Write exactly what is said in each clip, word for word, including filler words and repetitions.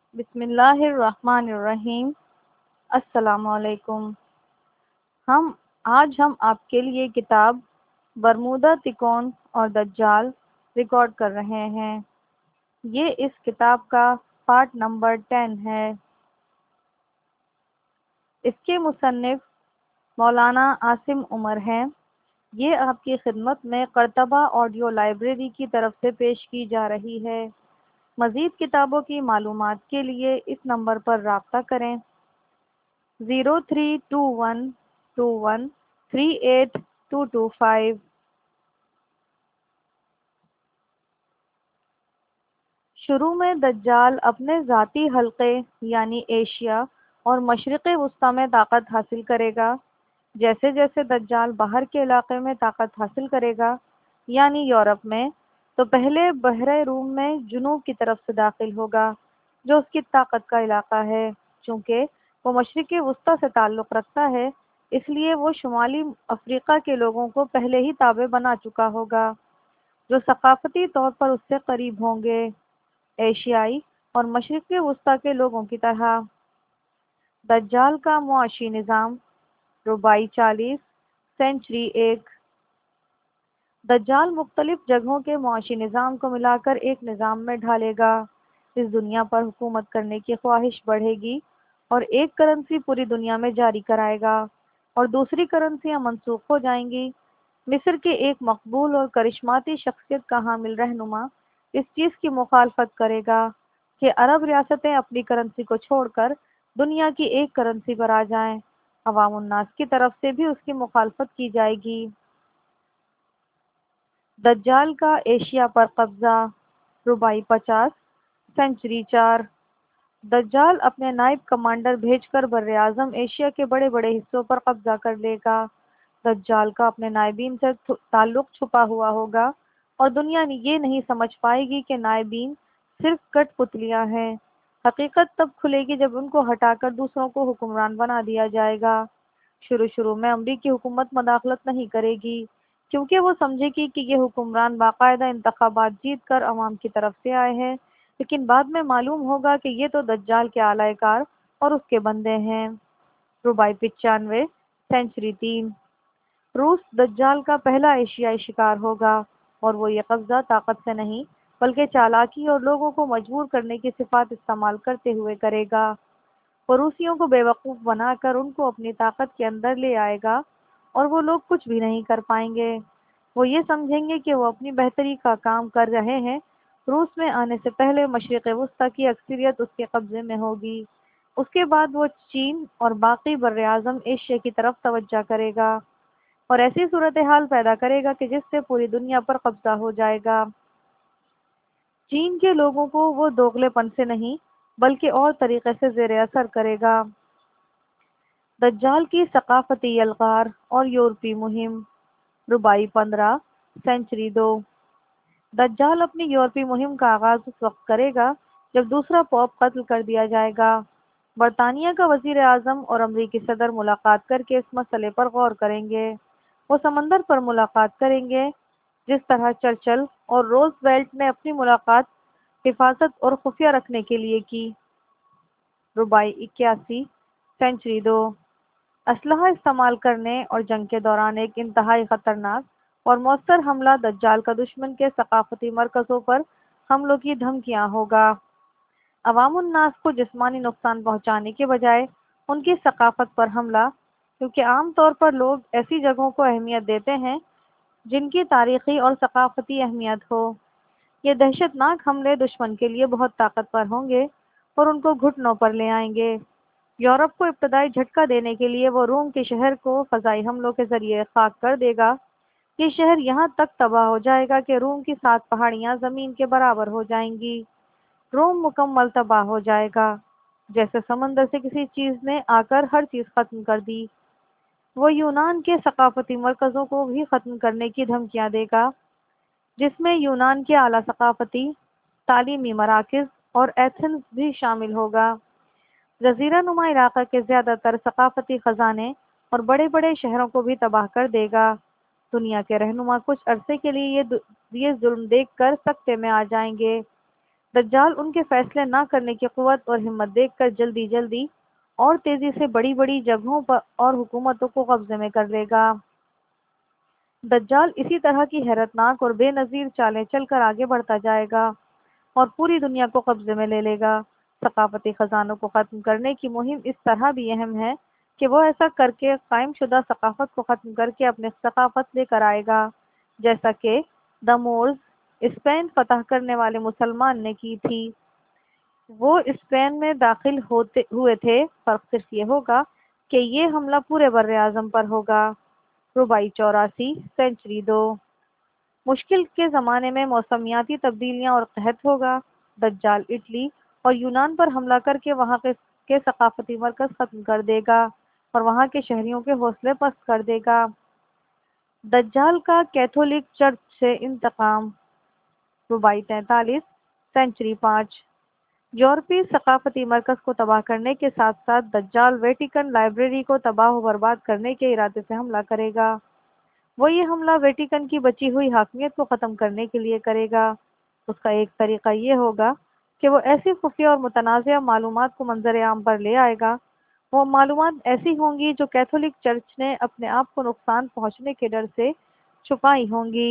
بسم اللہ الرحمن الرحیم۔ السلام علیکم۔ ہم آج ہم آپ کے لیے کتاب برمودا تکون اور دجال ریکارڈ کر رہے ہیں۔ یہ اس کتاب کا پارٹ نمبر ٹین ہے۔ اس کے مصنف مولانا عاصم عمر ہیں۔ یہ آپ کی خدمت میں قرطبہ آڈیو لائبریری کی طرف سے پیش کی جا رہی ہے۔ مزید کتابوں کی معلومات کے لیے اس نمبر پر رابطہ کریں: zero three two one two one three eight two two five. شروع میں دجال اپنے ذاتی حلقے یعنی ایشیا اور مشرق وسطی میں طاقت حاصل کرے گا۔ جیسے جیسے دجال باہر کے علاقے میں طاقت حاصل کرے گا یعنی یورپ میں، تو پہلے بحر روم میں جنوب کی طرف سے داخل ہوگا جو اس کی طاقت کا علاقہ ہے۔ چونکہ وہ مشرق وسطی سے تعلق رکھتا ہے، اس لیے وہ شمالی افریقہ کے لوگوں کو پہلے ہی تابع بنا چکا ہوگا جو ثقافتی طور پر اس سے قریب ہوں گے، ایشیائی اور مشرق وسطی کے لوگوں کی طرح۔ دجال کا معاشی نظام رباعی چالیس سینچری ایک۔ دجال مختلف جگہوں کے معاشی نظام کو ملا کر ایک نظام میں ڈھالے گا۔ اس دنیا پر حکومت کرنے کی خواہش بڑھے گی اور ایک کرنسی پوری دنیا میں جاری کرائے گا اور دوسری کرنسیاں منسوخ ہو جائیں گی۔ مصر کے ایک مقبول اور کرشماتی شخصیت کا حامل رہنما اس چیز کی مخالفت کرے گا کہ عرب ریاستیں اپنی کرنسی کو چھوڑ کر دنیا کی ایک کرنسی پر آ جائیں۔ عوام الناس کی طرف سے بھی اس کی مخالفت کی جائے گی۔ دجال کا ایشیا پر قبضہ رباعی پچاس سینچری چار۔ دجال اپنے نائب کمانڈر بھیج کر بر اعظم ایشیا کے بڑے بڑے حصوں پر قبضہ کر لے گا۔ دجال کا اپنے نائبین سے تعلق چھپا ہوا ہوگا اور دنیا یہ نہیں سمجھ پائے گی کہ نائبین صرف کٹ پتلیاں ہیں۔ حقیقت تب کھلے گی جب ان کو ہٹا کر دوسروں کو حکمران بنا دیا جائے گا۔ شروع شروع میں امریکی حکومت مداخلت نہیں کرے گی کیونکہ وہ سمجھے گی کہ یہ حکمران باقاعدہ انتخابات جیت کر عوام کی طرف سے آئے ہیں، لیکن بعد میں معلوم ہوگا کہ یہ تو دجال کے اعلی کار اور اس کے بندے ہیں۔ رباعی پچانوے سینچری تین۔ روس دجال کا پہلا ایشیائی شکار ہوگا اور وہ یہ قبضہ طاقت سے نہیں بلکہ چالاکی اور لوگوں کو مجبور کرنے کی صفات استعمال کرتے ہوئے کرے گا۔ وہ روسیوں کو بے وقوف بنا کر ان کو اپنی طاقت کے اندر لے آئے گا اور وہ لوگ کچھ بھی نہیں کر پائیں گے۔ وہ یہ سمجھیں گے کہ وہ اپنی بہتری کا کام کر رہے ہیں۔ روس میں آنے سے پہلے مشرق وسطی کی اکثریت اس کے قبضے میں ہوگی۔ اس کے بعد وہ چین اور باقی بر اعظم ایشیا کی طرف توجہ کرے گا اور ایسی صورتحال پیدا کرے گا کہ جس سے پوری دنیا پر قبضہ ہو جائے گا۔ چین کے لوگوں کو وہ دوغلے پن سے نہیں بلکہ اور طریقے سے زیر اثر کرے گا۔ دجال کی ثقافتی یلغار اور یورپی مہم رباعی پندرہ سینچری دو۔ دجال اپنی یورپی مہم کا آغاز اس وقت کرے گا جب دوسرا پوپ قتل کر دیا جائے گا۔ برطانیہ کا وزیر اعظم اور امریکی صدر ملاقات کر کے اس مسئلے پر غور کریں گے۔ وہ سمندر پر ملاقات کریں گے جس طرح چرچل اور روز ویلٹ نے اپنی ملاقات حفاظت اور خفیہ رکھنے کے لیے کی۔ رباعی اکیاسی سینچری دو۔ اسلحہ استعمال کرنے اور جنگ کے دوران ایک انتہائی خطرناک اور مؤثر حملہ دجال کا دشمن کے ثقافتی مرکزوں پر حملوں کی دھمکیاں ہوگا۔ عوام الناس کو جسمانی نقصان پہنچانے کے بجائے ان کی ثقافت پر حملہ، کیونکہ عام طور پر لوگ ایسی جگہوں کو اہمیت دیتے ہیں جن کی تاریخی اور ثقافتی اہمیت ہو۔ یہ دہشت ناک حملے دشمن کے لیے بہت طاقتور ہوں گے اور ان کو گھٹنوں پر لے آئیں گے۔ یورپ کو ابتدائی جھٹکا دینے کے لیے وہ روم کے شہر کو فضائی حملوں کے ذریعے خاک کر دے گا۔ یہ شہر یہاں تک تباہ ہو جائے گا کہ روم کی سات پہاڑیاں زمین کے برابر ہو جائیں گی۔ روم مکمل تباہ ہو جائے گا، جیسے سمندر سے کسی چیز نے آ کر ہر چیز ختم کر دی۔ وہ یونان کے ثقافتی مرکزوں کو بھی ختم کرنے کی دھمکیاں دے گا، جس میں یونان کے اعلیٰ ثقافتی تعلیمی مراکز اور ایتھنز بھی شامل ہوگا۔ جزیرہ نما علاقہ کے زیادہ تر ثقافتی خزانے اور بڑے بڑے شہروں کو بھی تباہ کر دے گا۔ دنیا کے رہنما کچھ عرصے کے لیے یہ یہ ظلم دیکھ کر سکتے میں آ جائیں گے۔ دجال ان کے فیصلے نہ کرنے کی قوت اور ہمت دیکھ کر جلدی جلدی اور تیزی سے بڑی بڑی جگہوں پر اور حکومتوں کو قبضے میں کر لے گا۔ دجال اسی طرح کی حیرتناک اور بے نظیر چالیں چل کر آگے بڑھتا جائے گا اور پوری دنیا کو قبضے میں لے لے گا۔ ثقافتی خزانوں کو ختم کرنے کی مہم اس طرح بھی اہم ہے کہ وہ ایسا کر کے قائم شدہ ثقافت کو ختم کر کے اپنے ثقافت لے کر آئے گا، جیسا کہ دمورز اسپین فتح کرنے والے مسلمان نے کی تھی۔ وہ اسپین میں داخل ہوتے ہوئے تھے، فرق صرف یہ ہوگا کہ یہ حملہ پورے بر اعظم پر ہوگا۔ رباعی چوراسی سینچری دو مشکل کے زمانے میں موسمیاتی تبدیلیاں اور قحط ہوگا۔ دجال اٹلی اور یونان پر حملہ کر کے وہاں کے کے ثقافتی مرکز ختم کر دے گا اور وہاں کے شہریوں کے حوصلے پست کر دے گا۔ دجال کا کیتھولک چرچ سے انتقام۔ رباعی تینتالیس سینچری پانچ یورپی ثقافتی مرکز کو تباہ کرنے کے ساتھ ساتھ دجال ویٹیکن لائبریری کو تباہ و برباد کرنے کے ارادے سے حملہ کرے گا۔ وہ یہ حملہ ویٹیکن کی بچی ہوئی حاکمیت کو ختم کرنے کے لیے کرے گا۔ اس کا ایک طریقہ یہ ہوگا کہ وہ ایسی خفیہ اور متنازعہ معلومات کو منظر عام پر لے آئے گا۔ وہ معلومات ایسی ہوں گی جو کیتھولک چرچ نے اپنے آپ کو نقصان پہنچنے کے ڈر سے چھپائی ہوں گی۔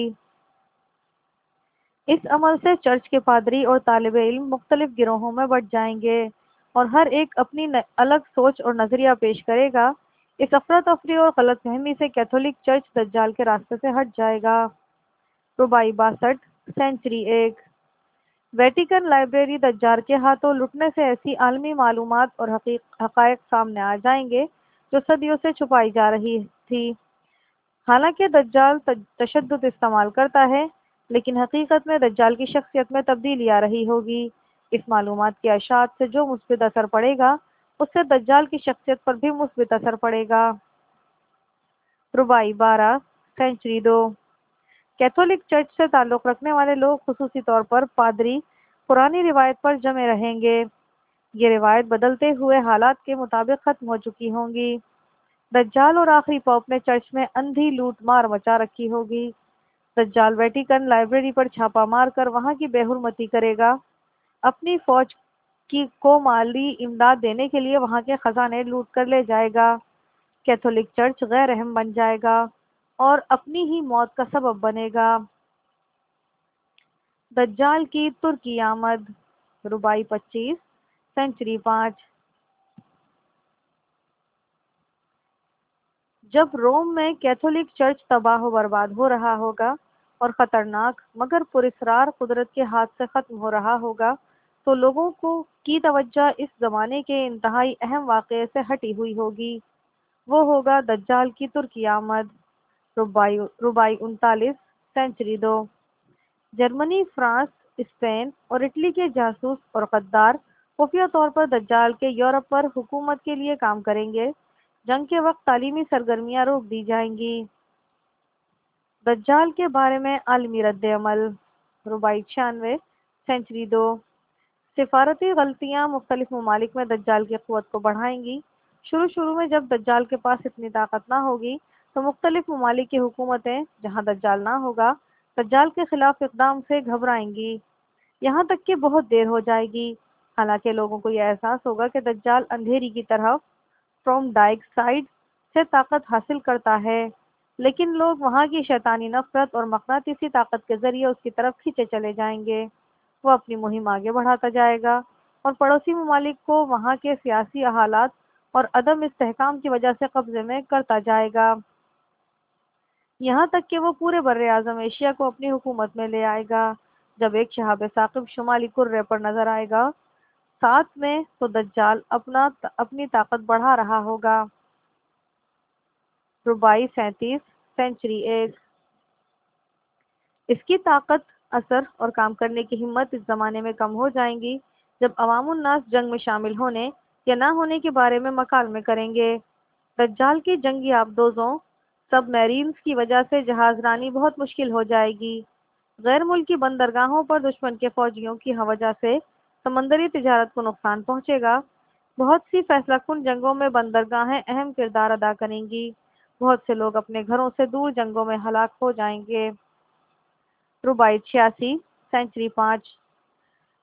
اس عمل سے چرچ کے پادری اور طالب علم مختلف گروہوں میں بٹ جائیں گے اور ہر ایک اپنی الگ سوچ اور نظریہ پیش کرے گا۔ اس افراتفری اور غلط فہمی سے کیتھولک چرچ دجال کے راستے سے ہٹ جائے گا۔ رباعی باسٹھ سینچری ایک ویٹیکن لائبریری دجال کے ہاتھوں لٹنے سے ایسی عالمی معلومات اور حقائق سامنے آ جائیں گے جو صدیوں سے چھپائی جا رہی تھی۔ حالانکہ دجال تشدد استعمال کرتا ہے، لیکن حقیقت میں دجال کی شخصیت میں تبدیلی آ رہی ہوگی۔ اس معلومات کی اشاعت سے جو مثبت اثر پڑے گا، اس سے دجال کی شخصیت پر بھی مثبت اثر پڑے گا۔ رباعی بارہ سینچری دو کیتھولک چرچ سے تعلق رکھنے والے لوگ، خصوصی طور پر پادری، پرانی روایت پر جمے رہیں گے۔ یہ روایت بدلتے ہوئے حالات کے مطابق ختم ہو چکی ہوں گی۔ دجال اور آخری پوپ نے چرچ میں اندھی لوٹ مار مچا رکھی ہوگی۔ دجال ویٹیکن لائبریری پر چھاپا مار کر وہاں کی بے حرمتی کرے گا، اپنی فوج کی کو مالی امداد دینے کے لیے وہاں کے خزانے لوٹ کر لے جائے گا۔ کیتھولک چرچ غیر رحم بن جائے گا اور اپنی ہی موت کا سبب بنے گا۔ دجال کی ترکی آمد۔ رباعی پچیس سینچری پانچ جب روم میں کیتھولک چرچ تباہ و برباد ہو رہا ہوگا اور خطرناک مگر پراسرار قدرت کے ہاتھ سے ختم ہو رہا ہوگا، تو لوگوں کو کی توجہ اس زمانے کے انتہائی اہم واقعے سے ہٹی ہوئی ہوگی۔ وہ ہوگا دجال کی ترکی آمد۔ رباعی رباعی انتالیس سینچری دو جرمنی، فرانس، اسپین اور اٹلی کے جاسوس اور غدار خفیہ طور پر دجال کے یورپ پر حکومت کے لیے کام کریں گے۔ جنگ کے وقت تعلیمی سرگرمیاں روک دی جائیں گی۔ دجال کے بارے میں عالمی رد عمل۔ رباعی چھیانوے سینچری دو سفارتی غلطیاں مختلف ممالک میں دجال کی قوت کو بڑھائیں گی۔ شروع شروع میں جب دجال کے پاس اتنی طاقت نہ ہوگی تو مختلف ممالک کی حکومتیں، جہاں دجال نہ ہوگا، دجال کے خلاف اقدام سے گھبرائیں گی، یہاں تک کہ بہت دیر ہو جائے گی۔ حالانکہ لوگوں کو یہ احساس ہوگا کہ دجال اندھیری کی طرف فروم ڈائک سائڈ سے طاقت حاصل کرتا ہے، لیکن لوگ وہاں کی شیطانی نفرت اور مقناطیسی طاقت کے ذریعے اس کی طرف کھینچے چلے جائیں گے۔ وہ اپنی مہم آگے بڑھاتا جائے گا اور پڑوسی ممالک کو وہاں کے سیاسی حالات اور عدم استحکام کی وجہ سے قبضے میں کرتا جائے گا، یہاں تک کہ وہ پورے بر اعظم ایشیا کو اپنی حکومت میں لے آئے گا۔ جب ایک شہاب ثاقب شمالی کرے پر نظر آئے گا ساتھ میں، تو دجال اپنا اپنی طاقت بڑھا رہا ہوگا۔ رباعی سینتیس سینچری ایک اس کی طاقت، اثر اور کام کرنے کی ہمت اس زمانے میں کم ہو جائیں گی جب عوام الناس جنگ میں شامل ہونے یا نہ ہونے کے بارے میں مکالمے کریں گے۔ دجال کی جنگی آبدوزوں، سب میرینز کی وجہ سے جہاز رانی بہت مشکل ہو جائے گی۔ غیر ملکی بندرگاہوں پر دشمن کے فوجیوں کی وجہ سے سمندری تجارت کو نقصان پہنچے گا۔ بہت سی فیصلہ کن جنگوں میں بندرگاہیں اہم کردار ادا کریں گی۔ بہت سے لوگ اپنے گھروں سے دور جنگوں میں ہلاک ہو جائیں گے۔ رباعی چھیاسی سینچری پانچ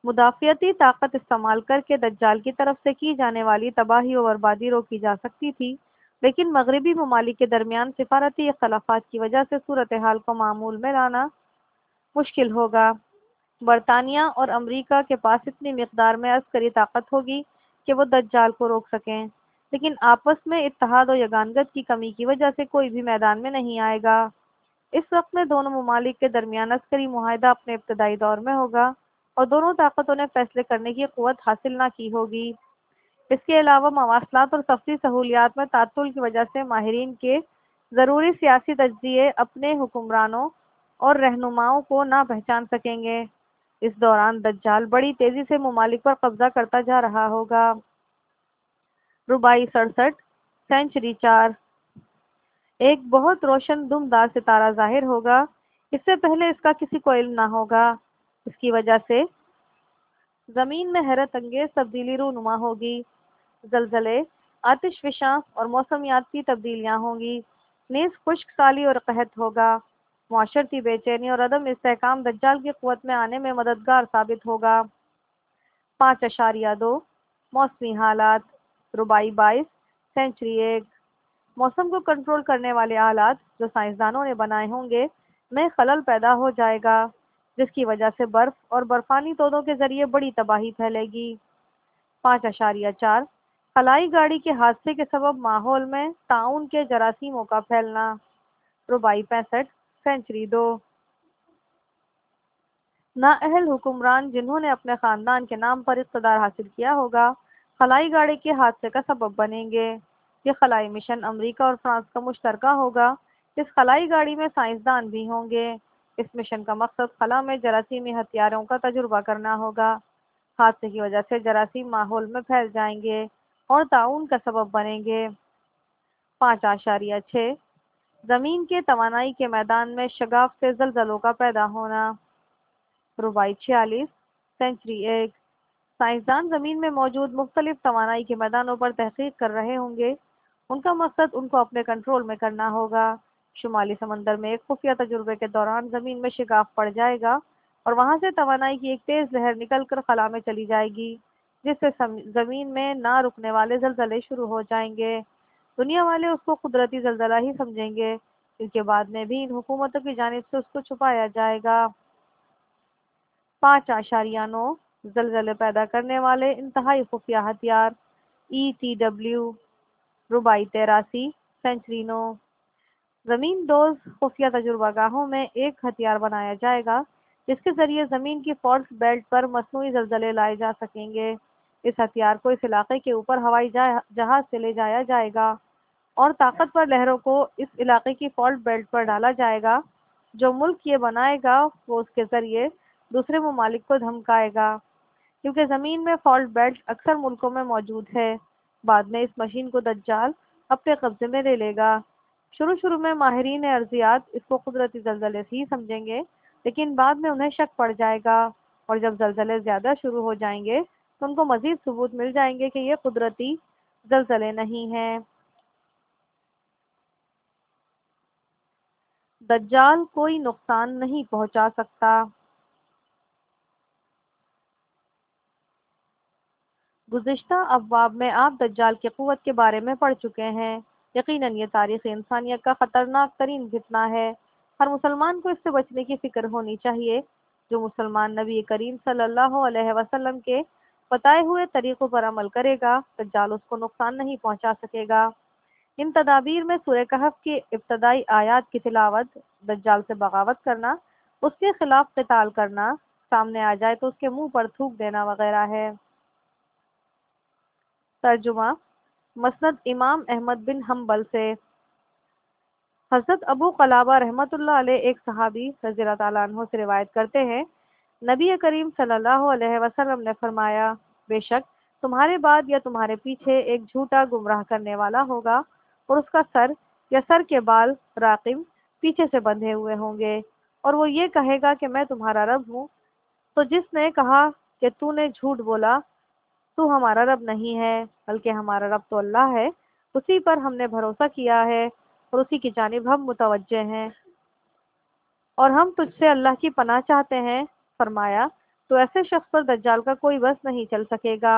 مدافعتی طاقت استعمال کر کے دجال کی طرف سے کی جانے والی تباہی و بربادی روکی جا سکتی تھی، لیکن مغربی ممالک کے درمیان سفارتی اختلافات کی وجہ سے صورتحال کو معمول میں لانا مشکل ہوگا۔ برطانیہ اور امریکہ کے پاس اتنی مقدار میں عسکری طاقت ہوگی کہ وہ دجال کو روک سکیں، لیکن آپس میں اتحاد و یگانگت کی کمی کی وجہ سے کوئی بھی میدان میں نہیں آئے گا۔ اس وقت میں دونوں ممالک کے درمیان عسکری معاہدہ اپنے ابتدائی دور میں ہوگا اور دونوں طاقتوں نے فیصلے کرنے کی قوت حاصل نہ کی ہوگی۔ اس کے علاوہ مواصلات اور سفری سہولیات میں تعطل کی وجہ سے ماہرین کے ضروری سیاسی تجزیے اپنے حکمرانوں اور رہنماؤں کو نہ پہچان سکیں گے۔ اس دوران دجال بڑی تیزی سے ممالک پر قبضہ کرتا جا رہا ہوگا۔ رباعی سڑسٹھ سینچری چار ایک بہت روشن دمدار ستارہ ظاہر ہوگا، اس سے پہلے اس کا کسی کو علم نہ ہوگا۔ اس کی وجہ سے زمین میں حیرت انگیز تبدیلی رونما ہوگی، زلزلے، آتش فشاں اور موسمیاتی تبدیلیاں ہوں گی، نیز خشک سالی اور قحط ہوگا۔ معاشرتی بے چینی اور عدم استحکام دجال کی قوت میں آنے میں مددگار ثابت ہوگا۔ پانچ اشاریہ دو موسمی حالات رباعی بائیس سینچری ایک موسم کو کنٹرول کرنے والے آلات جو سائنسدانوں نے بنائے ہوں گے میں خلل پیدا ہو جائے گا، جس کی وجہ سے برف اور برفانی تودوں کے ذریعے بڑی تباہی پھیلے گی۔ پانچ اشاریہ چار خلائی گاڑی کے حادثے کے سبب ماحول میں طاعون کے جراثیموں کا پھیلنا رباعی پینسٹھ سینچری دو نااہل حکمران جنہوں نے اپنے خاندان کے نام پر اقتدار حاصل کیا ہوگا خلائی گاڑی کے حادثے کا سبب بنیں گے۔ یہ خلائی مشن امریکہ اور فرانس کا مشترکہ ہوگا۔ اس خلائی گاڑی میں سائنسدان بھی ہوں گے۔ اس مشن کا مقصد خلا میں جراثیمی ہتھیاروں کا تجربہ کرنا ہوگا۔ حادثے کی وجہ سے جراثیم ماحول میں پھیل جائیں گے اور طاعون کا سبب بنیں گے۔ پانچ اشاریہ چھ زمین کے توانائی کے میدان میں شگاف سے زلزلوں کا پیدا ہونا رباعی چھیالیس سینچری ایک سائنسدان زمین میں موجود مختلف توانائی کے میدانوں پر تحقیق کر رہے ہوں گے۔ ان کا مقصد ان کو اپنے کنٹرول میں کرنا ہوگا۔ شمالی سمندر میں ایک خفیہ تجربے کے دوران زمین میں شگاف پڑ جائے گا اور وہاں سے توانائی کی ایک تیز لہر نکل کر خلا میں چلی جائے گی، جس سے زمین میں نہ رکنے والے زلزلے شروع ہو جائیں گے۔ دنیا والے اس کو قدرتی زلزلہ ہی سمجھیں گے، کیونکہ بعد میں بھی ان حکومتوں کی جانب سے اس کو چھپایا جائے گا۔ پانچ اشاریہ نو زلزلے پیدا کرنے والے انتہائی خفیہ ہتھیار ای ٹی ڈبلیو رباعی تراسی سینچری نو زمین دوز خفیہ تجربہ گاہوں میں ایک ہتھیار بنایا جائے گا جس کے ذریعے زمین کی فالٹ بیلٹ پر مصنوعی زلزلے لائے جا سکیں گے۔ اس ہتھیار کو اس علاقے کے اوپر ہوائی جہاز سے لے جایا جائے گا اور طاقتور لہروں کو اس علاقے کی فالٹ بیلٹ پر ڈالا جائے گا۔ جو ملک یہ بنائے گا وہ اس کے ذریعے دوسرے ممالک کو دھمکائے گا، کیونکہ زمین میں فالٹ بیلٹ اکثر ملکوں میں موجود ہے۔ بعد میں اس مشین کو دجال اپنے قبضے میں لے لے گا۔ شروع شروع میں ماہرین ارضیات اس کو قدرتی زلزلے ہی سمجھیں گے، لیکن بعد میں انہیں شک پڑ جائے گا اور جب زلزلے زیادہ شروع ہو جائیں گے تو ان کو مزید ثبوت مل جائیں گے کہ یہ قدرتی زلزلے نہیں ہیں۔ دجال کوئی نقصان نہیں پہنچا سکتا۔ گزشتہ ابواب میں آپ دجال کی قوت کے بارے میں پڑھ چکے ہیں۔ یقیناً یہ تاریخ انسانیت کا خطرناک ترین فتنہ ہے۔ ہر مسلمان کو اس سے بچنے کی فکر ہونی چاہیے۔ جو مسلمان نبی کریم صلی اللہ علیہ وسلم کے بتائے ہوئے طریقوں پر عمل کرے گا، دجال اس کو نقصان نہیں پہنچا سکے گا۔ ان تدابیر میں سورہ کہف کی ابتدائی آیات کی تلاوت، دجال سے بغاوت کرنا، اس کے خلاف قتال کرنا، سامنے آ جائے تو اس کے منہ پر تھوک دینا وغیرہ ہے۔ ترجمہ مسند امام احمد بن حنبل سے۔ حضرت ابو قلابہ رحمۃ اللہ علیہ ایک صحابی رضی اللہ تعالیٰ عنہ سے روایت کرتے ہیں، نبی کریم صلی اللہ علیہ وسلم نے فرمایا، بے شک تمہارے بعد یا تمہارے پیچھے ایک جھوٹا گمراہ کرنے والا ہوگا اور اس کا سر یا سر کے بال راقم پیچھے سے بندھے ہوئے ہوں گے، اور وہ یہ کہے گا کہ میں تمہارا رب ہوں۔ تو جس نے کہا کہ تو نے جھوٹ بولا، تو ہمارا رب نہیں ہے بلکہ ہمارا رب تو اللہ ہے، اسی پر ہم نے بھروسہ کیا ہے اور اسی کی جانب ہم متوجہ ہیں، اور ہم تجھ سے اللہ کی پناہ چاہتے ہیں۔ فرمایا، تو ایسے شخص پر دجال کا کوئی بس نہیں چل سکے گا۔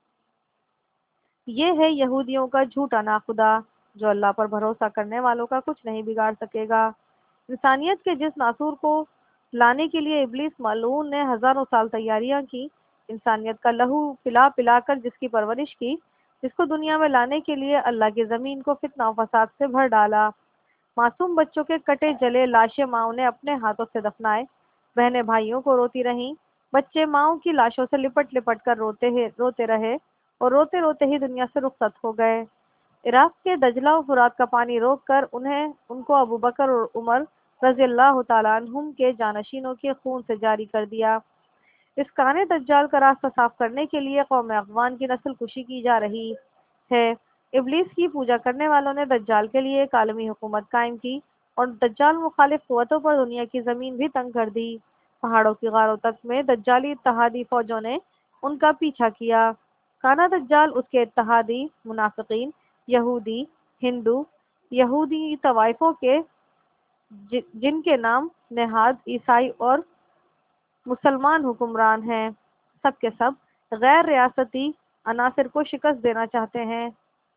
یہ ہے یہودیوں کا جھوٹا ناخدا، جو اللہ پر بھروسہ کرنے والوں کا کچھ نہیں بگاڑ سکے گا۔ انسانیت کے جس ناصور کو لانے کے لیے ابلیس ملعون نے ہزاروں سال تیاریاں کی، انسانیت کا لہو پلا پلا کر جس کی پرورش کی، جس کو دنیا میں لانے کے لیے اللہ کی زمین کو فتنہ و فساد سے بھر ڈالا، معصوم بچوں کے کٹے جلے لاشیں ماؤں نے اپنے ہاتھوں سے دفنائے، بہنیں بھائیوں کو روتی رہیں، بچے ماؤں کی لاشوں سے لپٹ لپٹ کر روتے ہی روتے رہے اور روتے روتے ہی دنیا سے رخصت ہو گئے۔ عراق کے دجلہ و فرات کا پانی روک کر انہیں ان کو ابو بکر اور عمر رضی اللہ تعالیٰ عنہم کے جانشینوں کے خون سے جاری کر دیا۔ اس کانے دجال کا راستہ صاف کرنے کے لیے قوم افغان کی نسل کشی کی جا رہی ہے۔ ابلیس کی پوجا کرنے والوں نے دجال کے لیے ایک عالمی حکومت قائم کی اور دجال مخالف قوتوں پر دنیا کی زمین بھی تنگ کر دی۔ پہاڑوں کی غاروں تک میں دجالی اتحادی فوجوں نے ان کا پیچھا کیا۔ کانا دجال، اس کے اتحادی، منافقین، یہودی، ہندو، یہودی طوائفوں کے جن کے نام نہاد عیسائی اور مسلمان حکمران ہیں، سب کے سب غیر ریاستی عناصر کو شکست دینا چاہتے ہیں،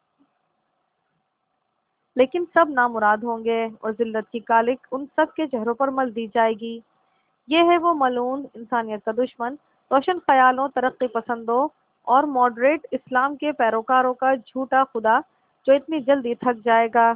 لیکن سب نامراد ہوں گے اور ذلت کی کالک ان سب کے چہروں پر مل دی جائے گی۔ یہ ہے وہ ملعون انسانیت کا دشمن، روشن خیالوں، ترقی پسندوں اور ماڈریٹ اسلام کے پیروکاروں کا جھوٹا خدا، جو اتنی جلدی تھک جائے گا۔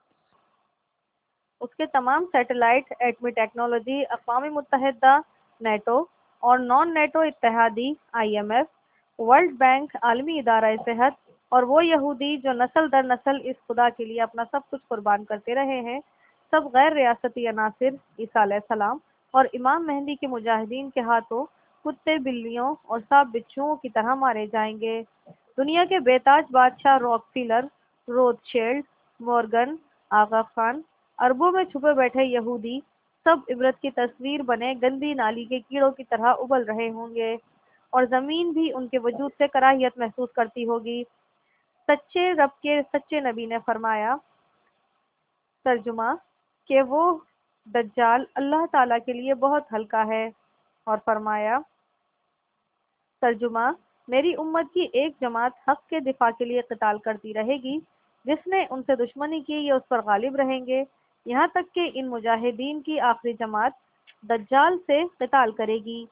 اس کے تمام سیٹلائٹ، ایٹمی ٹیکنالوجی، اقوام متحدہ، نیٹو اور نان نیٹو اتحادی، I M F, World Bank, عالمی ادارہ صحت اور وہ یہودی جو نسل در نسل اس خدا کے لیے اپنا سب کچھ قربان کرتے رہے ہیں، سب غیر ریاستی عناصر عیسیٰ علیہ السلام اور امام مہدی کے مجاہدین کے ہاتھوں کتے بلیوں اور سانپ بچھوؤں کی طرح مارے جائیں گے۔ دنیا کے بے تاج بادشاہ Rockefeller, Rothschild, Morgan, Aga Khan, اربوں میں چھپے بیٹھے یہودی، سب عبرت کی تصویر بنے گندی نالی کے کیڑوں کی طرح ابل رہے ہوں گے اور زمین بھی ان کے وجود سے کراہیت محسوس کرتی ہوگی۔ سچے رب کے سچے نبی نے فرمایا، ترجمہ، کہ وہ دجال اللہ تعالیٰ کے لیے بہت ہلکا ہے، اور فرمایا، ترجمہ، میری امت کی ایک جماعت حق کے دفاع کے لیے قتال کرتی رہے گی، جس نے ان سے دشمنی کی یہ اس پر غالب رہیں گے، یہاں تک کہ ان مجاہدین کی آخری جماعت دجال سے قتال کرے گی۔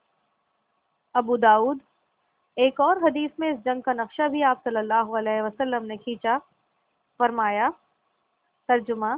ابو داؤد۔ ایک اور حدیث میں اس جنگ کا نقشہ بھی آپ صلی اللہ علیہ وسلم نے کھینچا، فرمایا، ترجمہ،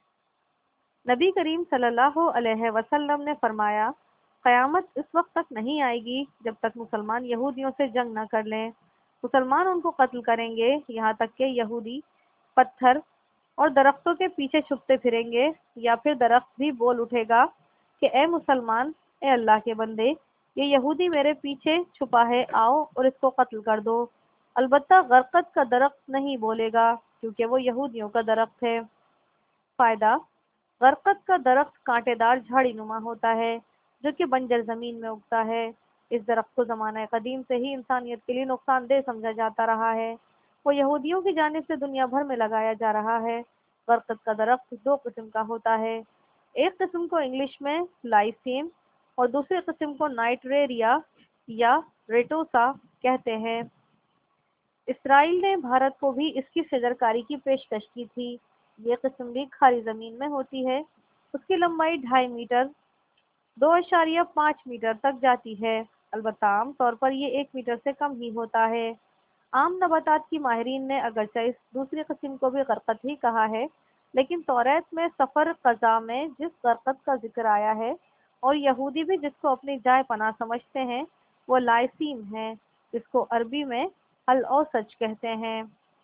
نبی کریم صلی اللہ علیہ وسلم نے فرمایا، قیامت اس وقت تک نہیں آئے گی جب تک مسلمان یہودیوں سے جنگ نہ کر لیں۔ مسلمان ان کو قتل کریں گے، یہاں تک کہ یہودی پتھر اور درختوں کے پیچھے چھپتے پھریں گے، یا پھر درخت بھی بول اٹھے گا کہ اے مسلمان، اے اللہ کے بندے، یہ یہودی میرے پیچھے چھپا ہے، آؤ اور اس کو قتل کر دو۔ البتہ غرقد کا درخت نہیں بولے گا، کیونکہ وہ یہودیوں کا درخت ہے۔ فائدہ: غرقد کا درخت کانٹے دار جھاڑی نما ہوتا ہے جو کہ بنجر زمین میں اگتا ہے۔ اس درخت کو زمانہ قدیم سے ہی انسانیت کے لیے نقصان دہ سمجھا جاتا رہا ہے۔ وہ یہودیوں کی جانب سے دنیا بھر میں لگایا جا رہا ہے۔ غرقد کا درخت دو قسم کا ہوتا ہے، ایک قسم کو انگلش میں لائسیم اور دوسری قسم کو نائٹریریا یا ریٹوسا کہتے ہیں۔ اسرائیل نے بھارت کو بھی اس کی شجرکاری کی پیشکش کی تھی۔ یہ قسم بھی کھاری زمین میں ہوتی ہے۔ اس کی لمبائی ڈھائی میٹر دو اشاریہ پانچ میٹر تک جاتی ہے، البتہ عام طور پر یہ ایک میٹر سے کم ہی ہوتا ہے۔ عام نباتات کی ماہرین نے اگرچہ اس دوسری قسم کو بھی غرقد ہی کہا ہے، لیکن توریت میں سفر قضا میں جس غرقد کا ذکر آیا ہے اور یہودی بھی جس کو اپنی جائے پناہ سمجھتے ہیں، وہ لائسیم ہے، جس کو عربی میں الاوسج کہتے ہیں۔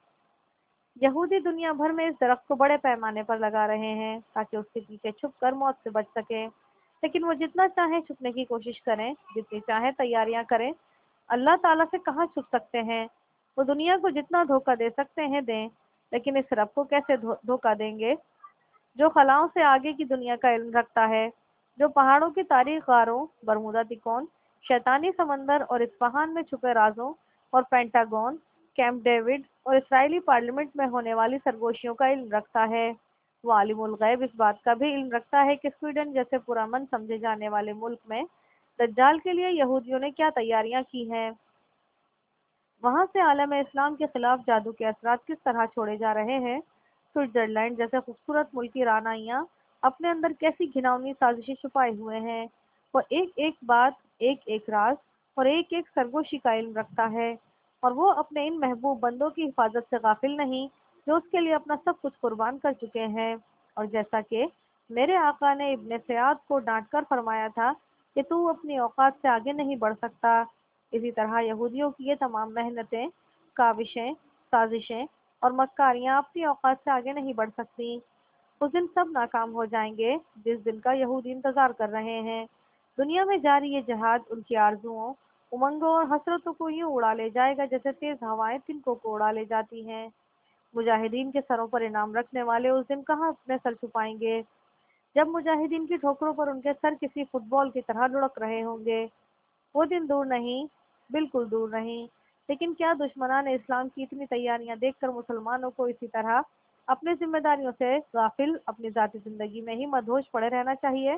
یہودی دنیا بھر میں اس درخت کو بڑے پیمانے پر لگا رہے ہیں تاکہ اس کے پیچھے چھپ کر موت سے بچ سکیں، لیکن وہ جتنا چاہیں چھپنے کی کوشش کریں، جتنی چاہیں تیاریاں کریں، اللہ تعالیٰ سے کہاں چھپ سکتے ہیں۔ وہ دنیا کو جتنا دھوکہ دے سکتے ہیں دیں، لیکن اس رب کو کیسے دھوکہ دیں گے جو خلاؤں سے آگے کی دنیا کا علم رکھتا ہے، جو پہاڑوں کی تاریخ، غاروں، برمودا تکون، شیطانی سمندر اور اصفہان میں چھپے رازوں اور پینٹاگون، کیمپ ڈیوڈ اور اسرائیلی پارلیمنٹ میں ہونے والی سرگوشیوں کا علم رکھتا ہے۔ وہ عالم الغیب اس بات کا بھی علم رکھتا ہے کہ سویڈن جیسے پرامن سمجھے جانے والے ملک میں دجال کے لیے یہودیوں نے کیا تیاریاں کی ہیں؟ وہاں سے عالم اسلام کے خلاف جادو کے اثرات کس طرح چھوڑے جا رہے ہیں؟ سوئٹزرلینڈ جیسے خوبصورت ملک کی رانائیاں اپنے اندر کیسی گھناؤنی سازشیں چھپائے ہوئے ہیں۔ وہ ایک ایک بات، ایک ایک راز اور ایک ایک سرگوشی کا علم رکھتا ہے، اور وہ اپنے ان محبوب بندوں کی حفاظت سے غافل نہیں جو اس کے لیے اپنا سب کچھ قربان کر چکے ہیں۔ اور جیسا کہ میرے آقا نے ابن سیاد کو ڈانٹ کر فرمایا تھا کہ تو اپنی اوقات سے آگے نہیں بڑھ سکتا، اسی طرح یہودیوں کی یہ تمام محنتیں، کاوشیں، سازشیں اور مکاریاں اپنی اوقات سے آگے نہیں بڑھ سکتی۔ اس دن سب ناکام ہو جائیں گے جس دن کا یہودی انتظار کر رہے ہیں۔ دنیا میں جاری یہ جہاد ان کی آرزوؤں، امنگوں اور حسرتوں کو یوں اڑا لے جائے گا جیسے تیز ہوائیں تنکوں کو اڑا لے جاتی ہیں۔ مجاہدین کے سروں پر انعام رکھنے والے اس دن کہاں اپنے سر چھپائیں گے، جب مجاہدین کی ٹھوکروں پر ان کے سر کسی فٹ بال کی طرح لڑک رہے ہوں گے۔ وہ دن دور نہیں، بالکل دور نہیں، لیکن کیا دشمنان اسلام کی اتنی تیاریاں دیکھ کر مسلمانوں کو اسی طرح اپنی ذمہ داریوں سے غافل، اپنی ذاتی زندگی میں ہی مدہوش پڑے رہنا چاہیے؟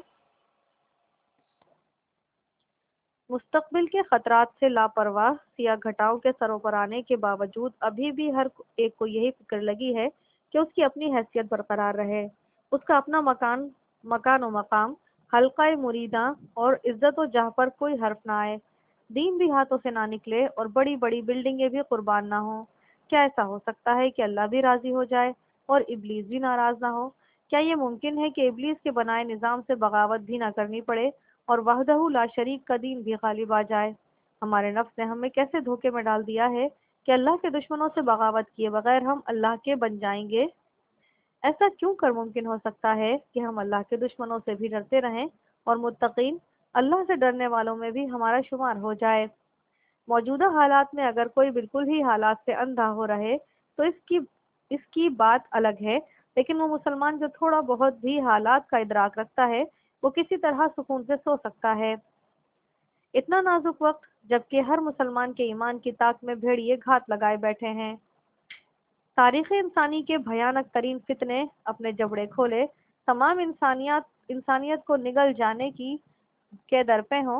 مستقبل کے خطرات سے لاپرواہ سیاہ گھٹاؤں کے سروں پر آنے کے باوجود ابھی بھی ہر ایک کو یہی فکر لگی ہے کہ اس کی اپنی حیثیت برقرار رہے، اس کا اپنا مکان مکان و مقام، حلقہ مریداں اور عزت و جاہ پر کوئی حرف نہ آئے، دین بھی ہاتھوں سے نہ نکلے اور بڑی بڑی بلڈنگیں بھی قربان نہ ہوں۔ کیا ایسا ہو سکتا ہے کہ اللہ بھی راضی ہو جائے اور ابلیس بھی ناراض نہ ہو؟ کیا یہ ممکن ہے کہ ابلیس کے بنائے نظام سے بغاوت بھی نہ کرنی پڑے اور وحدہ لا شریک کا دین بھی غالب آ جائے؟ ہمارے نفس نے ہمیں کیسے دھوکے میں ڈال دیا ہے کہ اللہ کے دشمنوں سے بغاوت کیے بغیر ہم اللہ کے بن جائیں گے۔ ایسا کیوں کر ممکن ہو سکتا ہے کہ ہم اللہ کے دشمنوں سے بھی ڈرتے رہیں اور متقین، اللہ سے ڈرنے والوں میں بھی ہمارا شمار ہو جائے؟ موجودہ حالات میں اگر کوئی بالکل ہی حالات سے اندھا ہو رہے تو اس کی اس کی بات الگ ہے، لیکن وہ مسلمان جو تھوڑا بہت بھی حالات کا ادراک رکھتا ہے وہ کسی طرح سکون سے سو سکتا ہے۔ اتنا نازک وقت جبکہ ہر مسلمان کے ایمان کی طاق میں بھیڑیے گھات لگائے بیٹھے ہیں۔ تاریخ انسانی کے بھیانک ترین فتنے اپنے جبڑے کھولے تمام انسانیت انسانیت کو نگل جانے کی کے در پہ ہوں۔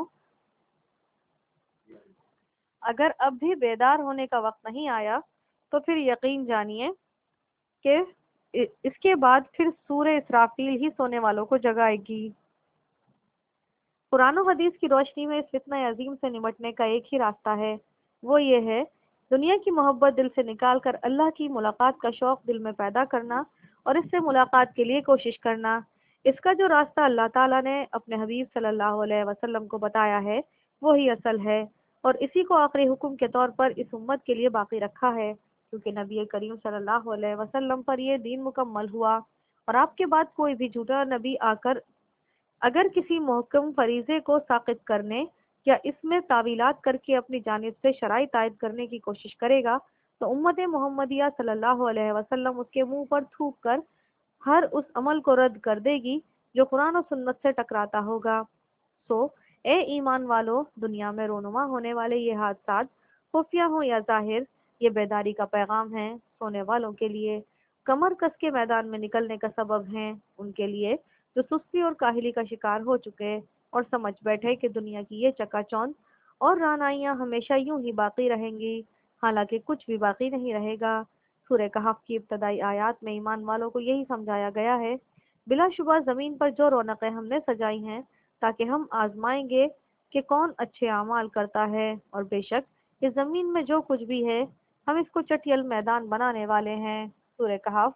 اگر اب بھی بیدار ہونے کا وقت نہیں آیا تو پھر یقین جانیے کہ اس کے بعد پھر سورہ اسرافیل ہی سونے والوں کو جگائے گی۔ قرآن و حدیث کی روشنی میں اس فتنہ عظیم سے نمٹنے کا ایک ہی راستہ ہے، وہ یہ ہے دنیا کی محبت دل سے نکال کر اللہ کی ملاقات کا شوق دل میں پیدا کرنا اور اس سے ملاقات کے لیے کوشش کرنا۔ اس کا جو راستہ اللہ تعالیٰ نے اپنے حبیب صلی اللہ علیہ وسلم کو بتایا ہے وہی اصل ہے، اور اسی کو آخری حکم کے طور پر اس امت کے لیے باقی رکھا ہے، کیونکہ نبی کریم صلی اللہ علیہ وسلم پر یہ دین مکمل ہوا، اور آپ کے بعد کوئی بھی جھوٹا نبی آ کر اگر کسی محکم فریضے کو ساقط کرنے یا اس میں تعویلات کر کے اپنی جانب سے شرائط عائد کرنے کی کوشش کرے گا تو امت محمدیہ صلی اللہ علیہ وسلم اس کے منہ پر تھوک کر ہر اس عمل کو رد کر دے گی جو قرآن و سنت سے ٹکراتا ہوگا۔ سو اے ایمان والو، دنیا میں رونما ہونے والے یہ حادثات خفیہ ہوں یا ظاہر، یہ بیداری کا پیغام ہے سونے والوں کے لیے، کمر کس کے میدان میں نکلنے کا سبب ہیں ان کے لیے جو سستی اور کاہلی کا شکار ہو چکے اور سمجھ بیٹھے کہ دنیا کی یہ چکا چوند اور رانائیاں ہمیشہ یوں ہی باقی رہیں گی، حالانکہ کچھ بھی باقی نہیں رہے گا۔ سورہ کہف کی ابتدائی آیات میں ایمان والوں کو یہی سمجھایا گیا ہے، بلا شبہ زمین پر جو رونقیں ہم نے سجائی ہیں تاکہ ہم آزمائیں گے کہ کون اچھے اعمال کرتا ہے، اور بے شک اس زمین میں جو کچھ بھی ہے ہم اس کو چٹیل میدان بنانے والے ہیں۔ سورہ کہف۔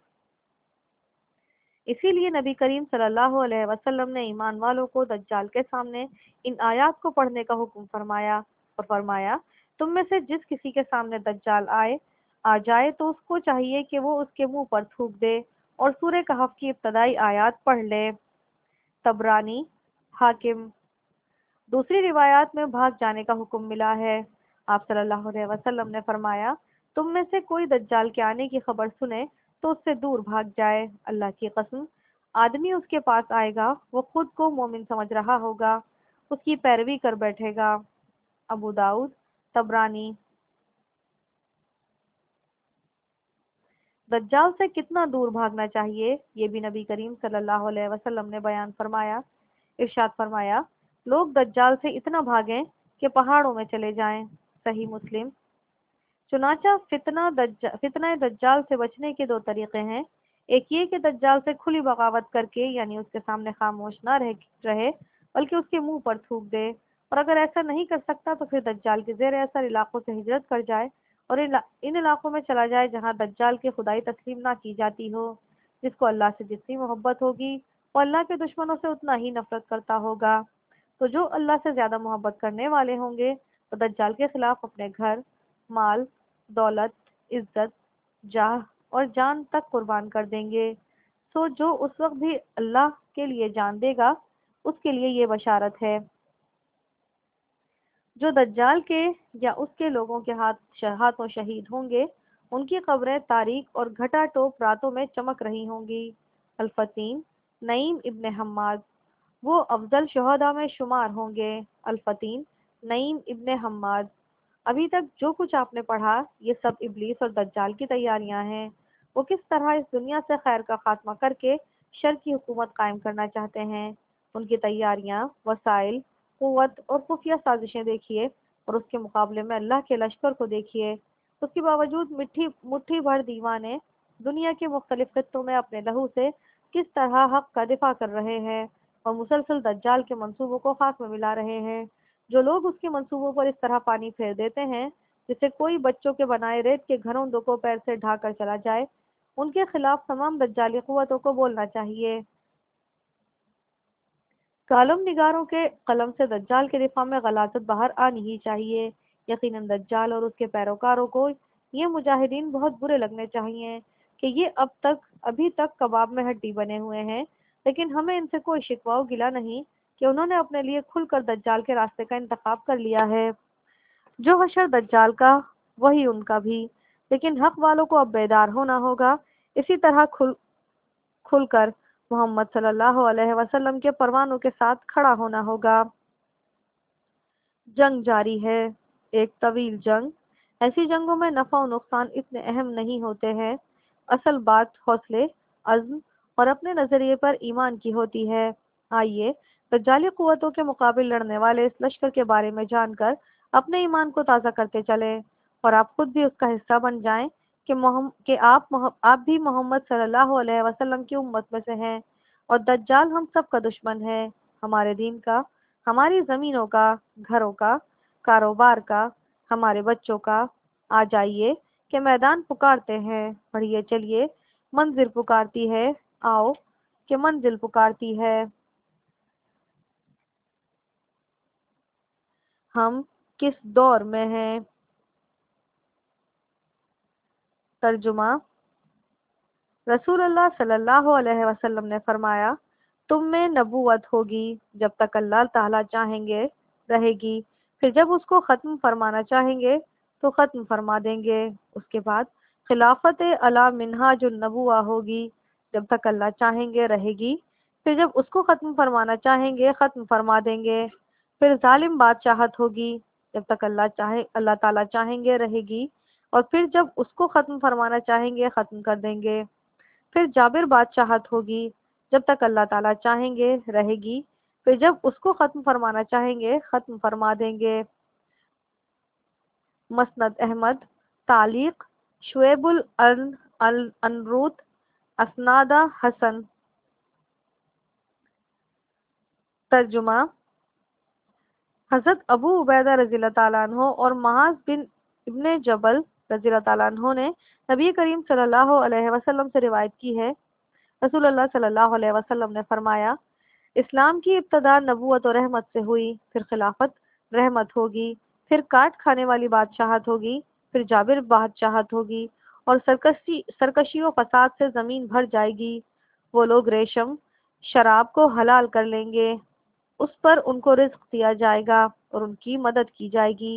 اسی لیے نبی کریم صلی اللہ علیہ وسلم نے ایمان والوں کو دجال کے سامنے ان آیات کو پڑھنے کا حکم فرمایا اور فرمایا تم میں سے جس کسی کے سامنے دجال آئے آ جائے تو اس کو چاہیے کہ وہ اس کے منہ پر تھوک دے اور سورہ کہف کی ابتدائی آیات پڑھ لے۔ طبرانی، حاکم۔ دوسری روایات میں بھاگ جانے کا حکم ملا ہے۔ آپ صلی اللہ علیہ وسلم نے فرمایا تم میں سے کوئی دجال کے آنے کی خبر سنے تو اس سے دور بھاگ جائے، اللہ کی قسم آدمی اس کے پاس آئے گا، وہ خود کو مومن سمجھ رہا ہوگا، اس کی پیروی کر بیٹھے گا۔ ابو داؤد، طبرانی۔ دجال سے کتنا دور بھاگنا چاہیے یہ بھی نبی کریم صلی اللہ علیہ وسلم نے بیان فرمایا۔ ارشاد فرمایا لوگ دجال سے اتنا بھاگیں کہ پہاڑوں میں چلے جائیں۔ صحیح مسلم۔ چنانچہ فتنہ دجال فتنہ دجال سے بچنے کے دو طریقے ہیں، ایک یہ کہ دجال سے کھلی بغاوت کر کے یعنی اس کے سامنے خاموش نہ رہ رہے بلکہ اس کے منہ پر تھوک دے، اور اگر ایسا نہیں کر سکتا تو پھر دجال کے زیر اثر علاقوں سے ہجرت کر جائے اور ان علاقوں میں چلا جائے جہاں دجال کی خدائی تسلیم نہ کی جاتی ہو۔ جس کو اللہ سے جتنی محبت ہوگی وہ اللہ کے دشمنوں سے اتنا ہی نفرت کرتا ہوگا، تو جو اللہ سے زیادہ محبت کرنے والے ہوں گے وہ دجال کے خلاف اپنے گھر، مال، دولت، عزت، جاہ اور جان تک قربان کر دیں گے۔ سو جو اس وقت بھی اللہ کے لیے جان دے گا اس کے لیے یہ بشارت ہے۔ جو دجال کے یا اس کے لوگوں کے ہاتھ ہاتھوں شہید ہوں گے ان کی قبریں تاریک اور گھٹا ٹوپ راتوں میں چمک رہی ہوں گی۔ الفتین نعیم ابن حماد، وہ افضل شہداء میں شمار ہوں گے۔ الفتین نعیم ابن حماد، ابھی تک جو کچھ آپ نے پڑھا یہ سب ابلیس اور دجال کی تیاریاں ہیں۔ وہ کس طرح اس دنیا سے خیر کا خاتمہ کر کے شر کی حکومت قائم کرنا چاہتے ہیں۔ ان کی تیاریاں، وسائل، قوت اور خفیہ سازشیں دیکھیے اور اس کے مقابلے میں اللہ کے لشکر کو دیکھیے۔ اس کے باوجود مٹھی مٹھی بھر دیوانے دنیا کے مختلف خطوں میں اپنے لہو سے کس طرح حق کا دفاع کر رہے ہیں اور مسلسل دجال کے منصوبوں کو خاک میں ملا رہے ہیں۔ جو لوگ اس کے منصوبوں پر اس طرح پانی پھیر دیتے ہیں جسے کوئی بچوں کے بنائے ریت کے گھروں دو کو پیر سے ڈھا کر چلا جائے، ان کے خلاف تمام دجالی قوتوں کو بولنا چاہیے۔ کالم نگاروں کے قلم سے دجال کے دفاع میں غلاظت باہر آنی ہی چاہیے۔ یقیناً دجال اور اس کے پیروکاروں کو یہ مجاہدین بہت برے لگنے چاہیے کہ یہ اب تک ابھی تک کباب میں ہڈی بنے ہوئے ہیں، لیکن ہمیں ان سے کوئی شکوہ و گلہ نہیں کہ انہوں نے اپنے لیے کھل کر دجال کے راستے کا انتخاب کر لیا ہے۔ جو حشر دجال کا وہی ان کا بھی، لیکن حق والوں کو اب بیدار ہونا ہوگا، اسی طرح کھل کھل کر محمد صلی اللہ علیہ وسلم کے پروانوں کے ساتھ کھڑا ہونا ہوگا۔ جنگ جاری ہے، ایک طویل جنگ۔ ایسی جنگوں میں نفع و نقصان اتنے اہم نہیں ہوتے ہیں، اصل بات حوصلے، عزم اور اپنے نظریے پر ایمان کی ہوتی ہے۔ آئیے دجالی قوتوں کے مقابل لڑنے والے اس لشکر کے بارے میں جان کر اپنے ایمان کو تازہ کرتے چلیں اور آپ خود بھی اس کا حصہ بن جائیں کہ محم کہ آپ محم آپ بھی محمد صلی اللہ علیہ وسلم کی امت میں سے ہیں اور دجال ہم سب کا دشمن ہے، ہمارے دین کا، ہماری زمینوں کا، گھروں کا، کاروبار کا، ہمارے بچوں کا۔ آ جائیے کہ میدان پکارتے ہیں، پڑھیے چلیے منزل پکارتی ہے، آؤ کہ منزل پکارتی ہے۔ ہم کس دور میں ہیں؟ ترجمہ۔ رسول اللہ صلی اللہ علیہ وسلم نے فرمایا، تم میں نبوت ہوگی جب تک اللہ تعالیٰ چاہیں گے رہے گی، پھر جب اس کو ختم فرمانا چاہیں گے تو ختم فرما دیں گے۔ اس کے بعد خلافت علی منہاج النبوہ ہوگی، جب تک اللہ چاہیں گے رہے گی، پھر جب اس کو ختم فرمانا چاہیں گے ختم فرما دیں گے۔ پھر ظالم بادشاہت ہوگی، جب تک اللہ چاہے اللہ تعالیٰ چاہیں گے رہے گی، اور پھر جب اس کو ختم فرمانا چاہیں گے ختم کر دیں گے۔ پھر جابر بادشاہت ہوگی، جب تک اللہ تعالیٰ چاہیں گے رہے گی، پھر جب اس کو ختم فرمانا چاہیں گے ختم فرما دیں گے۔ مسند احمد، تعلیق شعیب الانروت، اسنادہ حسن۔ ترجمہ۔ حضرت ابو عبیدہ رضی اللہ تعالیٰ عنہ اور معاذ بن ابن جبل رضی اللہ تعالیٰ عنہ نے نبی کریم صلی اللہ علیہ وسلم سے روایت کی ہے، رسول اللہ صلی اللہ علیہ وسلم نے فرمایا، اسلام کی ابتدا نبوت و رحمت سے ہوئی، پھر خلافت رحمت ہوگی، پھر کاٹ کھانے والی بادشاہت ہوگی، پھر جابر بادشاہت ہوگی، اور سرکشی سرکشی و فساد سے زمین بھر جائے گی۔ وہ لوگ ریشم شراب کو حلال کر لیں گے، اس پر ان کو رزق دیا جائے گا اور ان کی مدد کی جائے گی۔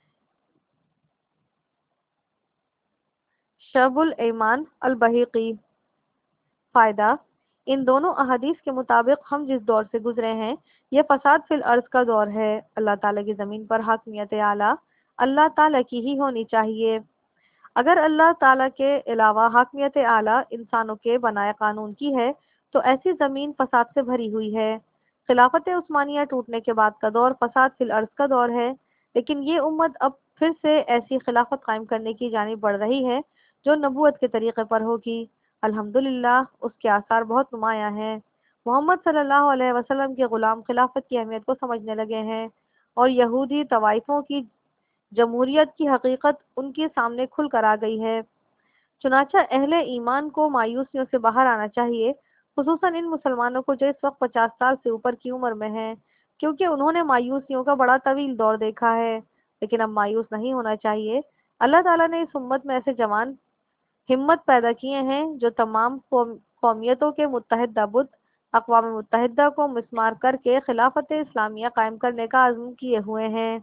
شعب الایمان البیہقی۔ فائدہ: ان دونوں احادیث کے مطابق ہم جس دور سے گزرے ہیں یہ فساد فی الارض کا دور ہے۔ اللہ تعالیٰ کی زمین پر حاکمیت اعلیٰ اللہ تعالیٰ کی ہی ہونی چاہیے۔ اگر اللہ تعالیٰ کے علاوہ حاکمیت اعلیٰ انسانوں کے بنائے قانون کی ہے تو ایسی زمین فساد سے بھری ہوئی ہے۔ خلافت عثمانیہ ٹوٹنے کے بعد کا دور فساد فی الارض کا دور ہے، لیکن یہ امت اب پھر سے ایسی خلافت قائم کرنے کی جانب بڑھ رہی ہے جو نبوت کے طریقے پر ہوگی۔ الحمدللہ اس کے آثار بہت نمایاں ہیں۔ محمد صلی اللہ علیہ وسلم کے غلام خلافت کی اہمیت کو سمجھنے لگے ہیں، اور یہودی طوائفوں کی جمہوریت کی حقیقت ان کے سامنے کھل کر آ گئی ہے۔ چنانچہ اہل ایمان کو مایوسیوں سے باہر آنا چاہیے، خصوصاً ان مسلمانوں کو جو اس وقت پچاس سال سے اوپر کی عمر میں ہیں، کیونکہ انہوں نے مایوسیوں کا بڑا طویل دور دیکھا ہے۔ لیکن اب مایوس نہیں ہونا چاہیے۔ اللہ تعالیٰ نے اس امت میں ایسے جوان ہمت پیدا کیے ہیں جو تمام قوم قومیتوں کے متحدہ بت اقوام متحدہ کو مسمار کر کے خلافت اسلامیہ قائم کرنے کا عزم کیے ہوئے ہیں۔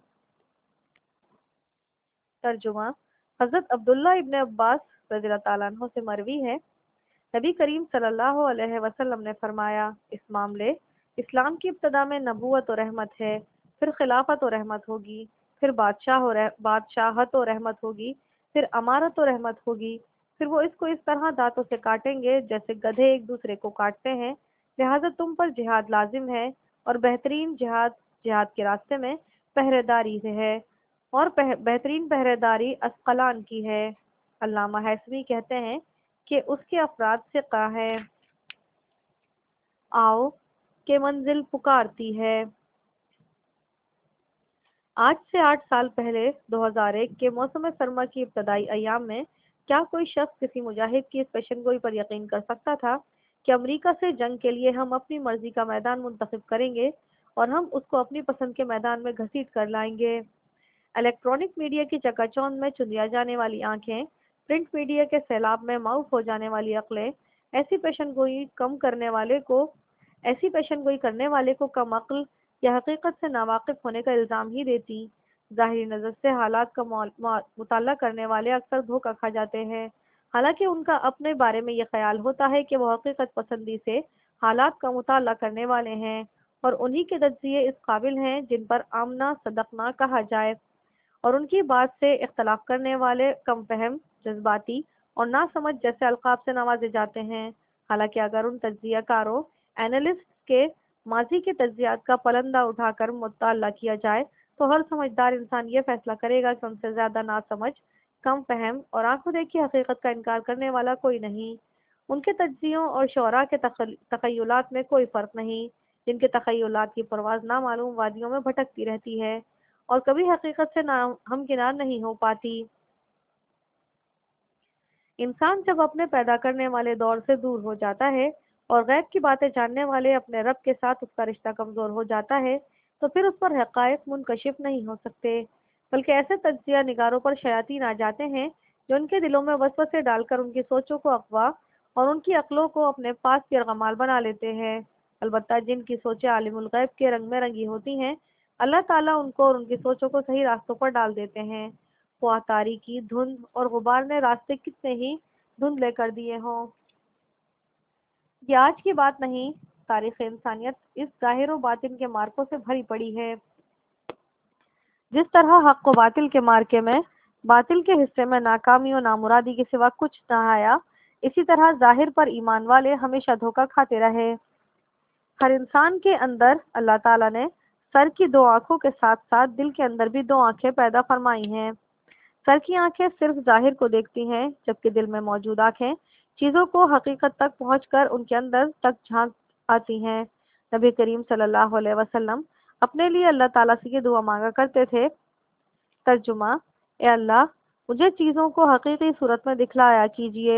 ترجمہ: حضرت عبداللہ ابن عباس رضی اللہ تعالیٰ عنہ سے مروی ہے، نبی کریم صلی اللہ علیہ وسلم نے فرمایا، اس معاملے اسلام کی ابتدا میں نبوت و رحمت ہے، پھر خلافت و رحمت ہوگی، پھر بادشاہ و رح... بادشاہت و رحمت ہوگی، پھر امارت و رحمت ہوگی، پھر وہ اس کو اس طرح دانتوں سے کاٹیں گے جیسے گدھے ایک دوسرے کو کاٹتے ہیں، لہٰذا تم پر جہاد لازم ہے، اور بہترین جہاد جہاد کے راستے میں پہرے داری سے ہے، اور بہترین پہرے داری اسقلان کی ہے۔ علامہ حیثمی کہتے ہیں کہ اس کے افراد سے کا ہے، آؤ کہ منزل پکارتی ہے۔ آج سے آٹھ سال پہلے دو ہزار ایک کے موسم سرما کی ابتدائی ایام میں کیا کوئی شخص کسی مجاہد کی اس پیشن گوئی پر یقین کر سکتا تھا کہ امریکہ سے جنگ کے لیے ہم اپنی مرضی کا میدان منتخب کریں گے اور ہم اس کو اپنی پسند کے میدان میں گھسیٹ کر لائیں گے؟ الیکٹرانک میڈیا کی چکا چوند میں چندیا جانے والی آنکھیں، پرنٹ میڈیا کے سیلاب میں معاف ہو جانے والی عقلیں، ایسی پیشن گوئی کم کرنے والے کو ایسی پیشن گوئی کرنے والے کو کم عقل یا حقیقت سے ناواقف ہونے کا الزام ہی دیتی۔ ظاہری نظر سے حالات کا مطالعہ کرنے والے اکثر دھوکہ کھا جاتے ہیں، حالانکہ ان کا اپنے بارے میں یہ خیال ہوتا ہے کہ وہ حقیقت پسندی سے حالات کا مطالعہ کرنے والے ہیں، اور انہی کے تجزیے اس قابل ہیں جن پر آمنا صدقنا کہا جائے، اور ان کی بات سے اختلاف کرنے والے کم فہم، جذباتی اور ناسمجھ جیسے القاب سے نوازے جاتے ہیں۔ حالانکہ اگر ان تجزیہ کاروں اینالسٹ کے ماضی کے تجزیات کا پلندہ اٹھا کر مطالعہ کیا جائے تو ہر سمجھدار انسان یہ فیصلہ کرے گا کہ ان سے زیادہ ناسمجھ، کم فہم اور آنکھوں دیکھی حقیقت کا انکار کرنے والا کوئی نہیں۔ ان کے تجزیوں اور شعراء کے تخیلات میں کوئی فرق نہیں، جن کے تخیلات کی پرواز نامعلوم وادیوں میں بھٹکتی رہتی ہے اور کبھی حقیقت سے ہمکنار نہیں ہو پاتی۔ انسان جب اپنے پیدا کرنے والے دور سے دور ہو جاتا ہے اور غیب کی باتیں جاننے والے اپنے رب کے ساتھ اس کا رشتہ کمزور ہو جاتا ہے تو پھر اس پر حقائق منکشف نہیں ہو سکتے، بلکہ ایسے تجزیہ نگاروں پر شیاطین آ جاتے ہیں جو ان کے دلوں میں وسوسے ڈال کر ان کی سوچوں کو اغوا اور ان کی عقلوں کو اپنے پاس یرغمال بنا لیتے ہیں۔ البتہ جن کی سوچیں عالم الغیب کے رنگ میں رنگی ہوتی ہیں، اللہ تعالیٰ ان کو اور ان کی سوچوں کو صحیح راستوں پر ڈال دیتے ہیں، خواہ تاریکی، دھند اور غبار نے راستے کتنے ہی دھندلے کر دیے ہوں۔ یہ آج کی بات نہیں، تاریخ انسانیت اس ظاہر و باطن کے مارکوں سے بھری پڑی ہے۔ جس طرح حق و باطل کے مارکے میں باطل کے حصے میں ناکامی و نامرادی کے سوا کچھ نہ آیا، اسی طرح ظاہر پر ایمان والے ہمیشہ دھوکہ کھاتے رہے۔ ہر انسان کے اندر اللہ تعالیٰ نے سر کی دو آنکھوں کے ساتھ ساتھ دل کے اندر بھی دو آنکھیں پیدا فرمائی ہیں۔ سر کی آنکھیں صرف ظاہر کو دیکھتی ہیں، جبکہ دل میں موجود آنکھیں چیزوں کو حقیقت تک پہنچ کر ان کے اندر تک جھانک آتی ہیں۔ نبی کریم صلی اللہ علیہ وسلم اپنے لیے اللہ تعالیٰ سے یہ دعا مانگا کرتے تھے، ترجمہ: اے اللہ، مجھے چیزوں کو حقیقی صورت میں دکھلایا کیجیے۔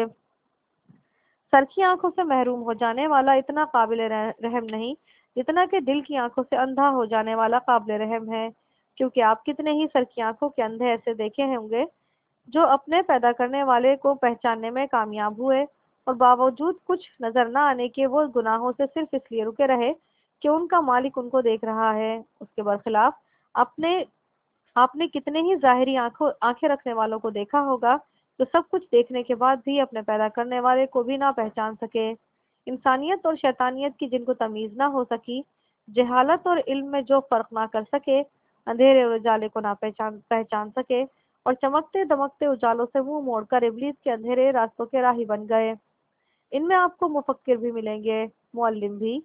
سر کی آنکھوں سے محروم ہو جانے والا اتنا قابل رحم نہیں جتنا کہ دل کی آنکھوں سے اندھا ہو جانے والا قابل رحم ہے، کیونکہ آپ کتنے ہی سر کی آنکھوں کے اندھے ایسے دیکھے ہوں گے جو اپنے پیدا کرنے والے کو پہچاننے میں کامیاب ہوئے اور باوجود کچھ نظر نہ آنے کے وہ گناہوں سے صرف اس لیے رکے رہے کہ ان کا مالک ان کو دیکھ رہا ہے۔ اس کے برخلاف اپنے آپ نے کتنے ہی ظاہری آنکھوں آنکھیں رکھنے والوں کو دیکھا ہوگا جو سب کچھ دیکھنے کے بعد بھی اپنے پیدا کرنے والے کو بھی نہ پہچان سکے۔ انسانیت اور شیطانیت کی جن کو تمیز نہ ہو سکی، جہالت اور علم میں جو فرق نہ کر سکے، اندھیرے اور اجالے کو نہ پہچان پہچان سکے اور چمکتے دمکتے اجالوں سے منہ موڑ کر ابلیس کے اندھیرے راستوں کے راہی بن گئے، ان میں آپ کو مفکر بھی ملیں گے، معلم بھی،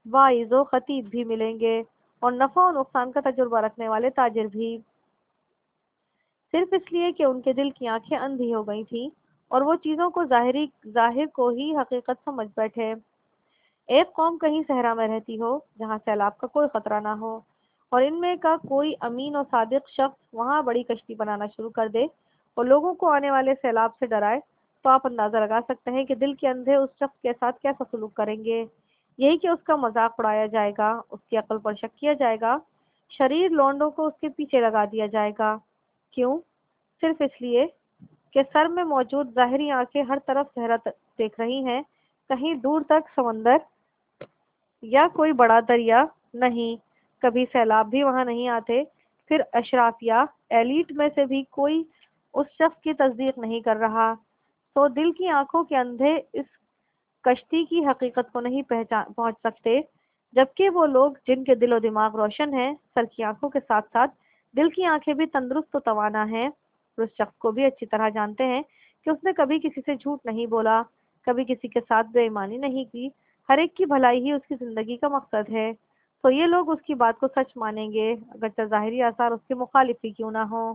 واعظ و خطیب بھی ملیں گے اور نفع و نقصان کا تجربہ رکھنے والے تاجر بھی، صرف اس لیے کہ ان کے دل کی آنکھیں اندھی ہو گئی تھیں اور وہ چیزوں کو ظاہری ظاہر کو ہی حقیقت سمجھ بیٹھے۔ ایک قوم کہیں صحرا میں رہتی ہو جہاں سیلاب کا کوئی خطرہ نہ ہو، اور ان میں کا کوئی امین اور صادق شخص وہاں بڑی کشتی بنانا شروع کر دے اور لوگوں کو آنے والے سیلاب سے ڈرائے، تو آپ اندازہ لگا سکتے ہیں کہ دل کے اندھے اس شخص کے ساتھ کیسا سلوک کریں گے۔ یہی کہ اس کا مذاق اڑایا جائے گا، اس کی عقل پر شک کیا جائے گا، شریر لونڈوں کو اس کے پیچھے لگا دیا جائے گا۔ کیوں؟ صرف اس لیے کہ سر میں موجود ظاہری آنکھیں ہر طرف صحرا دیکھ رہی ہیں، کہیں دور تک سمندر یا کوئی بڑا دریا نہیں، کبھی سیلاب بھی وہاں نہیں آتے۔ پھر اشراف یا ایلیٹ میں سے بھی کوئی اس شخص کی تصدیق نہیں کر رہا، تو دل کی آنکھوں کے اندھے اس کشتی کی حقیقت کو نہیں پہچان پہنچ سکتے، جبکہ وہ لوگ جن کے دل و دماغ روشن ہیں، سر کی آنکھوں کے ساتھ ساتھ دل کی آنکھیں بھی تندرست و توانا ہیں، اس شخص کو بھی اچھی طرح جانتے ہیں کہ اس نے کبھی کسی سے جھوٹ نہیں بولا، کبھی کسی کے ساتھ بے ایمانی نہیں کی، ہر ایک کی بھلائی ہی اس کی زندگی کا مقصد ہے، تو یہ لوگ اس کی بات کو سچ مانیں گے اگرچہ ظاہری آثار اس کے مخالف ہی کیوں نہ ہوں۔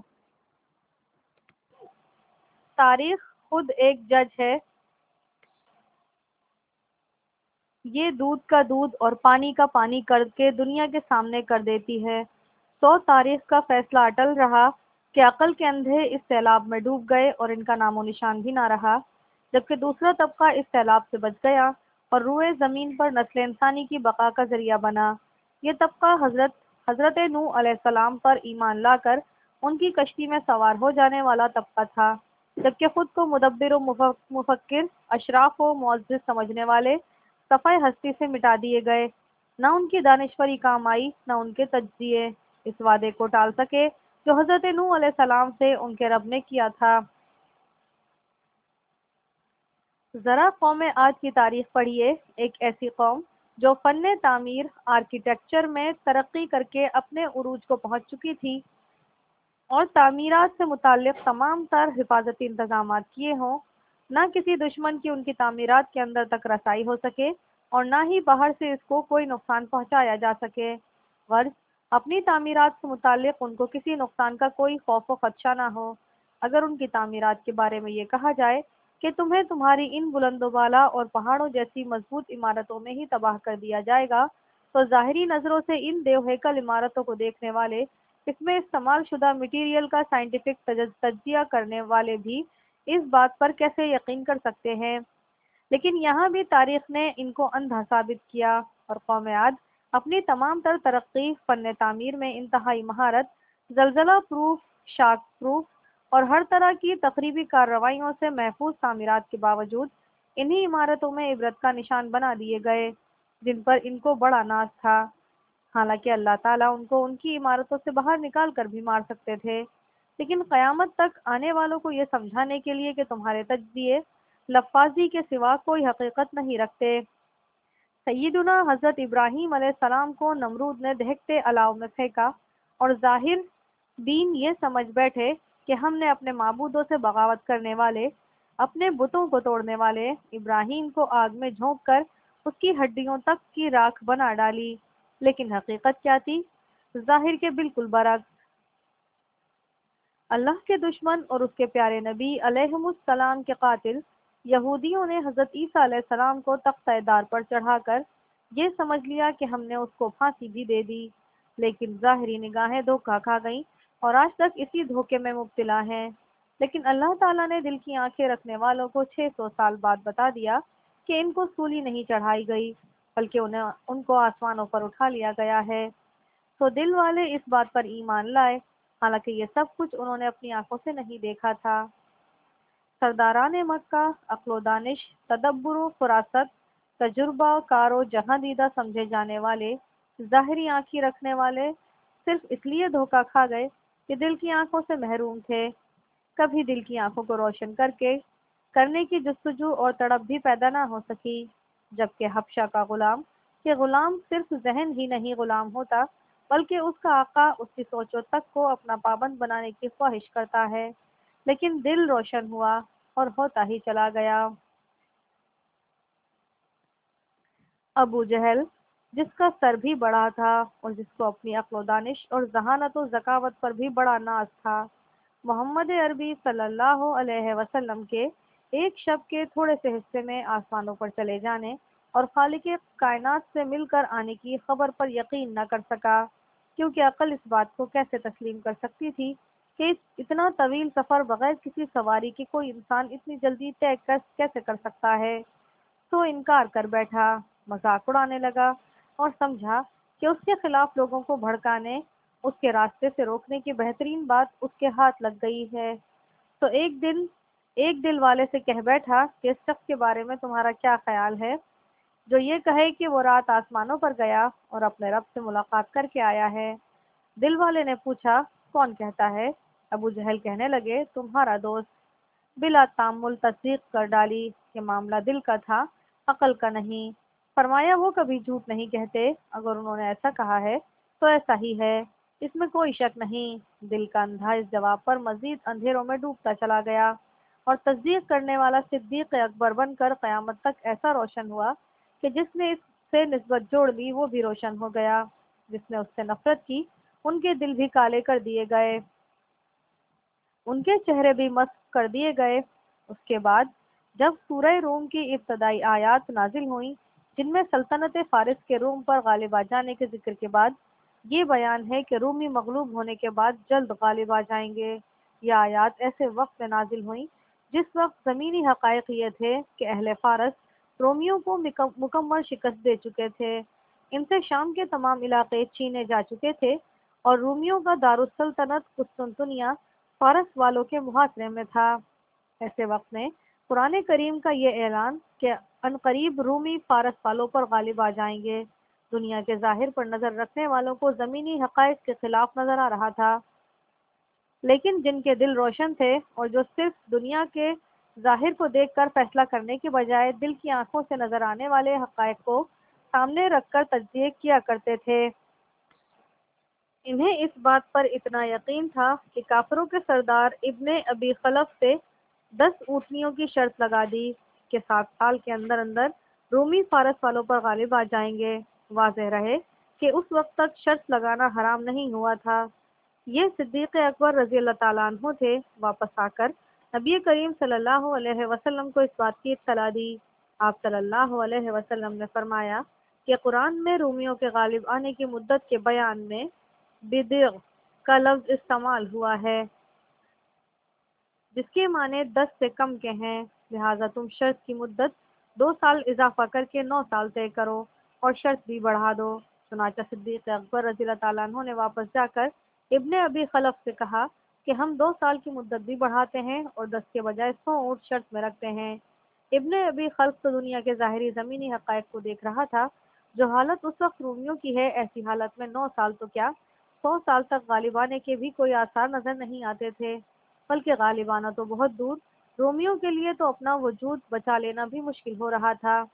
تاریخ خود ایک جج ہے، یہ دودھ کا دودھ اور پانی کا پانی کر کے دنیا کے سامنے کر دیتی ہے۔ تو تاریخ کا فیصلہ اٹل رہا کہ عقل کے اندھے اس سیلاب میں ڈوب گئے اور ان کا نام و نشان بھی نہ رہا، جبکہ دوسرا طبقہ اس سیلاب سے بچ گیا اور روئے زمین پر نسل انسانی کی بقا کا ذریعہ بنا۔ یہ طبقہ حضرت حضرت نوح علیہ السلام پر ایمان لا کر ان کی کشتی میں سوار ہو جانے والا طبقہ تھا، جبکہ خود کو مدبر و مفکر، اشراف و معزز سمجھنے والے صفحۂ ہستی سے مٹا دیے گئے۔ نہ ان کی دانشوری کام آئی، نہ ان کے تجزیے اس وعدے کو ٹال سکے جو حضرت نوح علیہ السلام سے ان کے رب نے کیا تھا۔ ذرا قوم عاد کی تاریخ پڑھیے، ایک ایسی قوم جو فن تعمیر آرکیٹیکچر میں ترقی کر کے اپنے عروج کو پہنچ چکی تھی اور تعمیرات سے متعلق تمام تر حفاظتی انتظامات کیے ہوں، نہ کسی دشمن کی ان کی تعمیرات کے اندر تک رسائی ہو سکے اور نہ ہی باہر سے اس کو کوئی نقصان پہنچایا جا سکے، غرض اپنی تعمیرات سے متعلق ان کو کسی نقصان کا کوئی خوف و خدشہ نہ ہو۔ اگر ان کی تعمیرات کے بارے میں یہ کہا جائے کہ تمہیں تمہاری ان بلند و بالا اور پہاڑوں جیسی مضبوط عمارتوں میں ہی تباہ کر دیا جائے گا، تو ظاہری نظروں سے ان دیو ہیکل عمارتوں کو دیکھنے والے، اس میں استعمال شدہ مٹیریل کا سائنٹیفک تجزیہ کرنے والے بھی اس بات پر کیسے یقین کر سکتے ہیں؟ لیکن یہاں بھی تاریخ نے ان کو اندھا ثابت کیا اور قوم عاد اپنی تمام تر ترقی، فن تعمیر میں انتہائی مہارت، زلزلہ پروف، شاک پروف اور ہر طرح کی تخریبی کارروائیوں سے محفوظ تعمیرات کے باوجود انہی عمارتوں میں عبرت کا نشان بنا دیے گئے جن پر ان کو بڑا ناز تھا، حالانکہ اللہ تعالیٰ ان کو ان کی عمارتوں سے باہر نکال کر بھی مار سکتے تھے، لیکن قیامت تک آنے والوں کو یہ سمجھانے کے لیے کہ تمہارے تجزیے لفاظی کے سوا کوئی حقیقت نہیں رکھتے۔ سیدنا حضرت ابراہیم علیہ السلام کو نمرود نے دہکتے الاؤ میں پھینکا اور ظاہر دین یہ سمجھ بیٹھے کہ ہم نے اپنے معبودوں سے بغاوت کرنے والے، اپنے بتوں کو توڑنے والے ابراہیم کو آگ میں جھونک کر اس کی ہڈیوں تک کی راکھ بنا ڈالی، لیکن حقیقت کیا تھی؟ ظاہر کے بالکل برعکس۔ اللہ کے دشمن اور اس کے پیارے نبی علیہم السلام کے قاتل یہودیوں نے حضرت عیسیٰ علیہ السلام کو تختہ دار پر چڑھا کر یہ سمجھ لیا کہ ہم نے اس کو پھانسی بھی دے دی، لیکن ظاہری نگاہیں دھوکہ کھا گئیں اور آج تک اسی دھوکے میں مبتلا ہیں۔ لیکن اللہ تعالیٰ نے دل کی آنکھیں رکھنے والوں کو چھ سو سال بعد بتا دیا کہ ان کو سولی نہیں چڑھائی گئی بلکہ انہیں ان کو آسمانوں پر اٹھا لیا گیا ہے، تو دل والے اس بات پر ایمان لائے، حالانکہ یہ سب کچھ انہوں نے اپنی آنکھوں سے نہیں دیکھا تھا۔ سرداران مکہ، عقل و دانش، تدبر و فراست، تجربہ کار و جہاں دیدہ سمجھے جانے والے، ظاہری آنکھیں رکھنے والے صرف اس لیے دھوکہ کھا گئے کہ دل کی آنکھوں سے محروم تھے، کبھی دل کی آنکھوں کو روشن کر کے کرنے کی جستجو اور تڑپ بھی پیدا نہ ہو سکی، جبکہ حبشہ کا غلام کہ غلام صرف ذہن ہی نہیں غلام ہوتا بلکہ اس کا آقا اس کی سوچوں تک کو اپنا پابند بنانے کی خواہش کرتا ہے، لیکن دل روشن ہوا اور ہوتا ہی چلا گیا۔ ابو جہل جس کا سر بھی بڑا تھا اور جس کو اپنی عقل و دانش اور ذہانت و ذکاوت پر بھی بڑا ناز تھا۔ محمد عربی صلی اللہ علیہ وسلم کے ایک شب کے تھوڑے سے حصے میں آسمانوں پر چلے جانے اور خالق کائنات سے مل کر آنے کی خبر پر یقین نہ کر سکا، کیونکہ عقل اس بات کو کیسے تسلیم کر سکتی تھی کہ اس اتنا طویل سفر بغیر کسی سواری کے کوئی انسان اتنی جلدی طے کیسے کر سکتا ہے۔ تو انکار کر بیٹھا، مذاق اڑانے لگا اور سمجھا کہ اس کے خلاف لوگوں کو بھڑکانے، اس کے راستے سے روکنے کی بہترین بات اس کے ہاتھ لگ گئی ہے۔ تو ایک دن ایک دل والے سے کہہ بیٹھا کہ اس شخص کے بارے میں تمہارا کیا خیال ہے جو یہ کہے کہ وہ رات آسمانوں پر گیا اور اپنے رب سے ملاقات کر کے آیا ہے؟ دل والے نے پوچھا، کون کہتا ہے؟ ابو جہل کہنے لگے، تمہارا دوست۔ بلا تامل تصدیق کر ڈالی کہ معاملہ دل کا تھا، عقل کا نہیں۔ فرمایا، وہ کبھی جھوٹ نہیں کہتے، اگر انہوں نے ایسا کہا ہے تو ایسا ہی ہے، اس میں کوئی شک نہیں۔ دل کا اندھا اس جواب پر مزید اندھیروں میں ڈوبتا چلا گیا اور تصدیق کرنے والا صدیق اکبر بن کر قیامت تک ایسا روشن ہوا کہ جس نے اس سے نسبت جوڑ لی وہ بھی روشن ہو گیا، جس نے اس سے نفرت کی ان کے دل بھی کالے کر دیے گئے، ان کے چہرے بھی مسخ کر دیے گئے۔ اس کے بعد جب سورہ روم کی ابتدائی آیات نازل ہوئیں جن میں سلطنت فارس کے روم پر غالب آ جانے کے ذکر کے بعد یہ بیان ہے کہ رومی مغلوب ہونے کے بعد جلد غالب آ جائیں گے، یہ آیات ایسے وقت میں نازل ہوئیں جس وقت زمینی حقائق یہ تھے کہ اہل فارس رومیوں کو مکمل شکست دے چکے تھے، ان سے شام کے تمام علاقے چھینے جا چکے تھے اور رومیوں کا دارالسلطنت قسطنطنیہ فارس والوں کے محاصرے میں تھا۔ ایسے وقت میں قرآن کریم کا یہ اعلان کہ عنقریب رومی فارس والوں پر غالب آ جائیں گے، دنیا کے ظاہر پر نظر رکھنے والوں کو زمینی حقائق کے خلاف نظر آ رہا تھا، لیکن جن کے دل روشن تھے اور جو صرف دنیا کے ظاہر کو دیکھ کر فیصلہ کرنے کے بجائے دل کی آنکھوں سے نظر آنے والے حقائق کو سامنے رکھ کر تجزیہ کیا کرتے تھے، انہیں اس بات پر اتنا یقین تھا کہ کافروں کے سردار ابن ابی خلف سے دس اونٹنیوں کی شرط لگا دی کہ سات سال کے اندر اندر رومی فارس والوں پر غالب آ جائیں گے۔ واضح رہے کہ اس وقت تک شرط لگانا حرام نہیں ہوا تھا۔ یہ صدیق اکبر رضی اللہ تعالیٰ عنہ تھے۔ واپس آ کر نبی کریم صلی اللہ علیہ وسلم کو اس بات کی اطلاع دی۔ آپ صلی اللہ علیہ وسلم نے فرمایا کہ قرآن میں رومیوں کے غالب آنے کی مدت کے بیان میں بدغ کا لفظ استعمال ہوا ہے جس کے معنی دس سے کم کے ہیں، لہٰذا تم شرط کی مدت دو سال اضافہ کر کے نو سال طے کرو اور شرط بھی بڑھا دو۔ چنانچہ صدیق اکبر رضی اللہ تعالیٰ عنہ نے واپس جا کر ابن ابی خلف سے کہا کہ ہم دو سال کی مدت بھی بڑھاتے ہیں اور دس کے بجائے سو اونٹ شرط میں رکھتے ہیں۔ ابن ابی خلف تو دنیا کے ظاہری زمینی حقائق کو دیکھ رہا تھا، جو حالت اس وقت رومیوں کی ہے ایسی حالت میں نو سال تو کیا سو سال تک غالب آنے کے بھی کوئی آثار نظر نہیں آتے تھے، بلکہ غالب آنا تو بہت دور، رومیوں کے لیے تو اپنا وجود بچا لینا بھی مشکل ہو رہا تھا،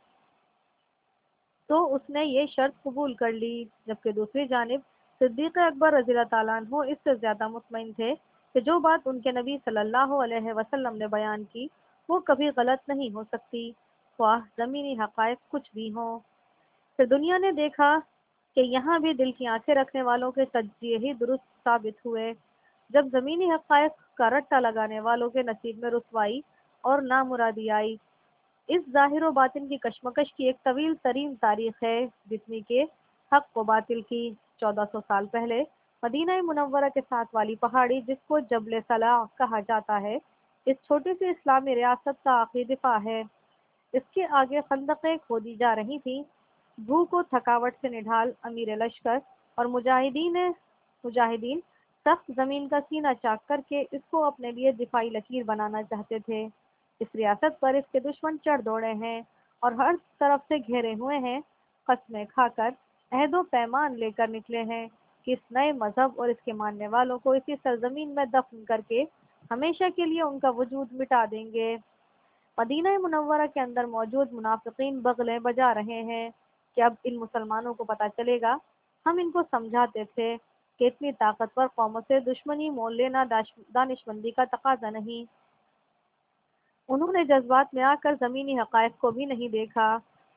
تو اس نے یہ شرط قبول کر لی، جبکہ دوسری جانب صدیق اکبر رضی اللہ تعالیٰ عنہ اس سے زیادہ مطمئن تھے کہ جو بات ان کے نبی صلی اللہ علیہ وسلم نے بیان کی وہ کبھی غلط نہیں ہو سکتی، خواہ زمینی حقائق کچھ بھی ہوں۔ پھر دنیا نے دیکھا کہ یہاں بھی دل کی آنکھیں رکھنے والوں کے تجزیے ہی درست ثابت ہوئے، جب زمینی حقائق کا رٹا لگانے والوں کے نصیب میں رسوائی اور نامرادی آئی۔ اس ظاہر و باطن کی کشمکش کی ایک طویل ترین تاریخ ہے، جتنی کہ حق و باطل کی۔ چودہ سو سال پہلے مدینہ منورہ کے ساتھ والی پہاڑی جس کو جبل صلاح کہا جاتا ہے، اس چھوٹی سی اسلامی ریاست کا آخری دفاع ہے۔ اس کے آگے خندقیں کھودی جا رہی تھیں، بھوک و تھکاوٹ سے نڈھال امیر لشکر اور مجاہدین مجاہدین سخت زمین کا سینہ چاک کر کے اس کو اپنے لیے دفاعی لکیر بنانا چاہتے تھے۔ اس ریاست پر اس کے دشمن چڑھ دوڑے ہیں اور ہر طرف سے گھیرے ہوئے ہیں، قسمیں کھا کر عہد و پیمان لے کر نکلے ہیں کہ اس نئے مذہب اور اس کے ماننے والوں کو اسی سرزمین میں دفن کر کے ہمیشہ کے لیے ان کا وجود مٹا دیں گے۔ مدینہ منورہ کے اندر موجود منافقین بغلیں بجا رہے ہیں کہ اب ان مسلمانوں کو پتہ چلے گا، ہم ان کو سمجھاتے تھے کہ اتنی طاقتور قوموں سے دشمنی مول لینا دانشمندی کا تقاضا نہیں۔ انہوں نے جذبات میں آ کر زمینی حقائق کو بھی نہیں دیکھا،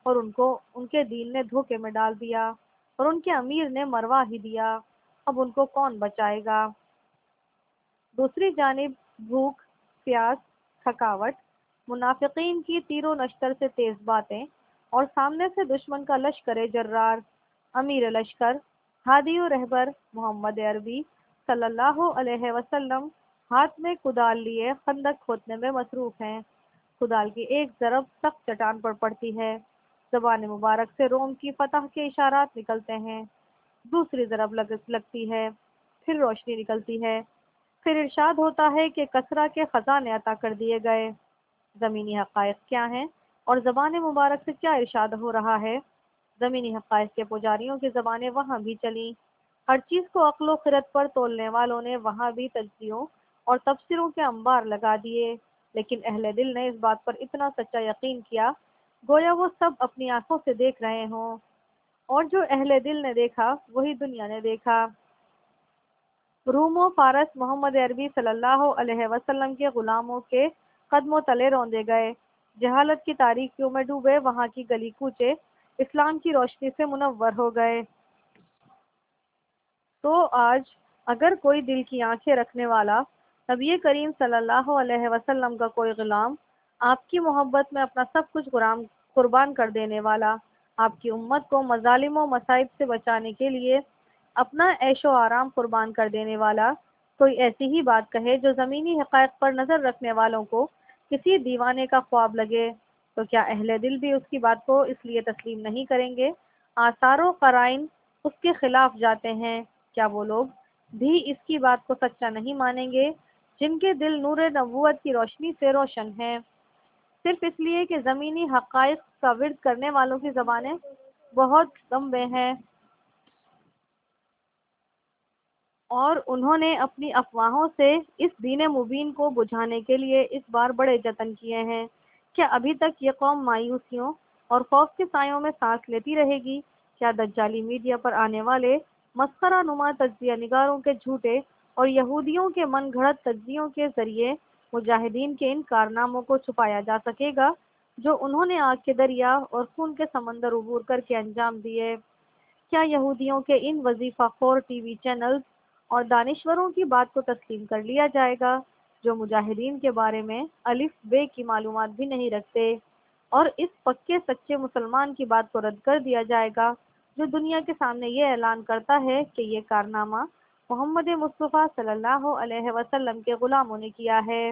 اور ان کو ان کے دین نے دھوکے میں ڈال دیا اور ان کے امیر نے مروا ہی دیا۔ اب ان کو کون بچائے گا؟ دوسری جانب بھوک، پیاس، تھکاوٹ، منافقین کی تیر و نشتر سے تیز باتیں اور سامنے سے دشمن کا لشکر جرار، امیر لشکر ہادی و رہبر محمد عربی صلی اللہ علیہ وسلم ہاتھ میں کدال لیے خندق کھودنے میں مصروف ہیں۔ کدال کی ایک ضرب سخت چٹان پر پڑتی ہے، زبان مبارک سے روم کی فتح کے اشارات نکلتے ہیں، دوسری ضرب لگ لگتی ہے، پھر روشنی نکلتی ہے، پھر ارشاد ہوتا ہے کہ کسرا کے خزانے عطا کر دیے گئے۔ زمینی حقائق کیا ہیں اور زبان مبارک سے کیا ارشاد ہو رہا ہے؟ زمینی حقائق کے پجاریوں کی زبانیں وہاں بھی چلیں، ہر چیز کو عقل و خرد پر تولنے والوں نے وہاں بھی تجزیوں اور تفسیروں کے انبار لگا دیے، لیکن اہل دل نے اس بات پر اتنا سچا یقین کیا گویا وہ سب اپنی آنکھوں سے دیکھ رہے ہوں، اور جو اہل دل نے دیکھا وہی دنیا نے دیکھا۔ روم و فارس محمد عربی صلی اللہ علیہ وسلم کے غلاموں کے قدموں تلے روندے گئے، جہالت کی تاریکیوں میں ڈوبے وہاں کی گلی کوچے اسلام کی روشنی سے منور ہو گئے۔ تو آج اگر کوئی دل کی آنکھیں رکھنے والا نبی کریم صلی اللہ علیہ وسلم کا کوئی غلام، آپ کی محبت میں اپنا سب کچھ قرآن قربان کر دینے والا، آپ کی امت کو مظالم و مصائب سے بچانے کے لیے اپنا عیش و آرام قربان کر دینے والا کوئی ایسی ہی بات کہے جو زمینی حقائق پر نظر رکھنے والوں کو کسی دیوانے کا خواب لگے، تو کیا اہل دل بھی اس کی بات کو اس لیے تسلیم نہیں کریں گے؟ آثار و قرائن اس کے خلاف جاتے ہیں، کیا وہ لوگ بھی اس کی بات کو سچا نہیں مانیں گے جن کے دل نور نبوت کی روشنی سے روشن ہیں، صرف اس لیے کہ زمینی حقائق کا ورد کرنے والوں کی زبانیں بہت لمبے ہیں اور انہوں نے اپنی افواہوں سے اس دین مبین کو بجھانے کے لیے اس بار بڑے جتن کیے ہیں؟ کیا ابھی تک یہ قوم مایوسیوں اور خوف کے سایوں میں سانس لیتی رہے گی؟ کیا دجالی میڈیا پر آنے والے مسخرہ نما تجزیہ نگاروں کے جھوٹے اور یہودیوں کے من گھڑت تجزیوں کے ذریعے مجاہدین کے ان کارناموں کو چھپایا جا سکے گا جو انہوں نے آگ کے دریا اور خون کے سمندر عبور کر کے انجام دیے؟ کیا یہودیوں کے ان وظیفہ خور ٹی وی چینلز اور دانشوروں کی بات کو تسلیم کر لیا جائے گا جو مجاہدین کے بارے میں الف بے کی معلومات بھی نہیں رکھتے، اور اس پکے سچے مسلمان کی بات کو رد کر دیا جائے گا جو دنیا کے سامنے یہ اعلان کرتا ہے کہ یہ کارنامہ محمد مصطفیٰ صلی اللہ علیہ وسلم کے غلاموں نے کیا ہے؟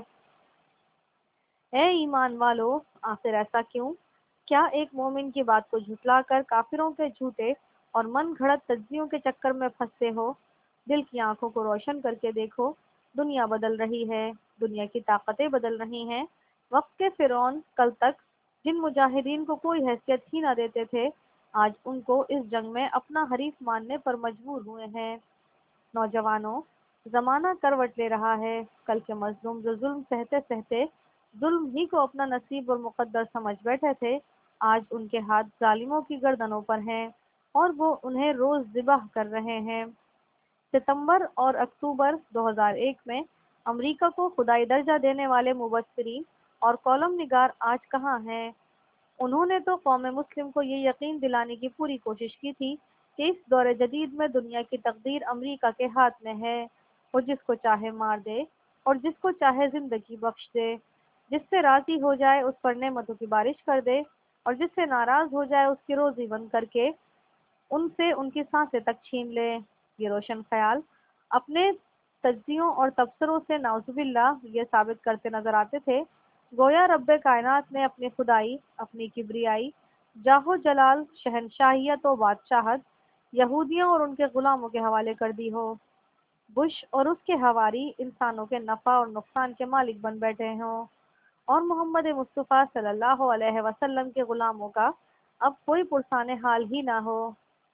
اے ایمان والو، آخر ایسا کیوں؟ کیا ایک مومن کی بات کو جھٹلا کر کافروں کے جھوٹے اور من گھڑت تجزیوں کے چکر میں پھنستے ہو؟ دل کی آنکھوں کو روشن کر کے دیکھو، دنیا بدل رہی ہے، دنیا کی طاقتیں بدل رہی ہیں۔ وقت کے فرعون کل تک جن مجاہدین کو کوئی حیثیت ہی نہ دیتے تھے، آج ان کو اس جنگ میں اپنا حریف ماننے پر مجبور ہوئے ہیں۔ نوجوانوں، زمانہ کروٹ لے رہا ہے، کل کے مظلوم جو ظلم سہتے سہتے ظلم ہی کو اپنا نصیب اور مقدر سمجھ بیٹھے تھے، آج ان کے ہاتھ ظالموں کی گردنوں پر ہیں اور وہ انہیں روز ذبح کر رہے ہیں۔ ستمبر اور اکتوبر دو ہزار ایک میں امریکہ کو خدائی درجہ دینے والے مبصرین اور کالم نگار آج کہاں ہیں؟ انہوں نے تو قوم مسلم کو یہ یقین دلانے کی پوری کوشش کی تھی کہ اس دور جدید میں دنیا کی تقدیر امریکہ کے ہاتھ میں ہے، وہ جس کو چاہے مار دے اور جس کو چاہے زندگی بخش دے، جس سے راضی ہو جائے اس پر نعمتوں کی بارش کر دے اور جس سے ناراض ہو جائے اس کی روزی بند کر کے ان سے ان کی سانسیں تک چھین لے۔ یہ روشن خیال اپنے تجزیوں اور تبصروں سے نعوذ باللہ یہ ثابت کرتے نظر آتے تھے گویا رب کائنات نے اپنی خدائی، اپنی کبریائی، جاہ و جلال، شہنشاہیت و بادشاہت یہودیوں اور ان کے غلاموں کے حوالے کر دی ہو۔ بش اور اس کے حواری انسانوں کے نفع اور نقصان کے مالک بن بیٹھے ہوں اور محمد مصطفیٰ صلی اللہ علیہ وسلم کے غلاموں کا اب کوئی پرسان حال ہی نہ ہو۔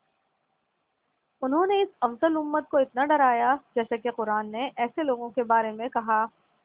انہوں نے اس افضل امت کو اتنا ڈرایا جیسے کہ قرآن نے ایسے لوگوں کے بارے میں کہا۔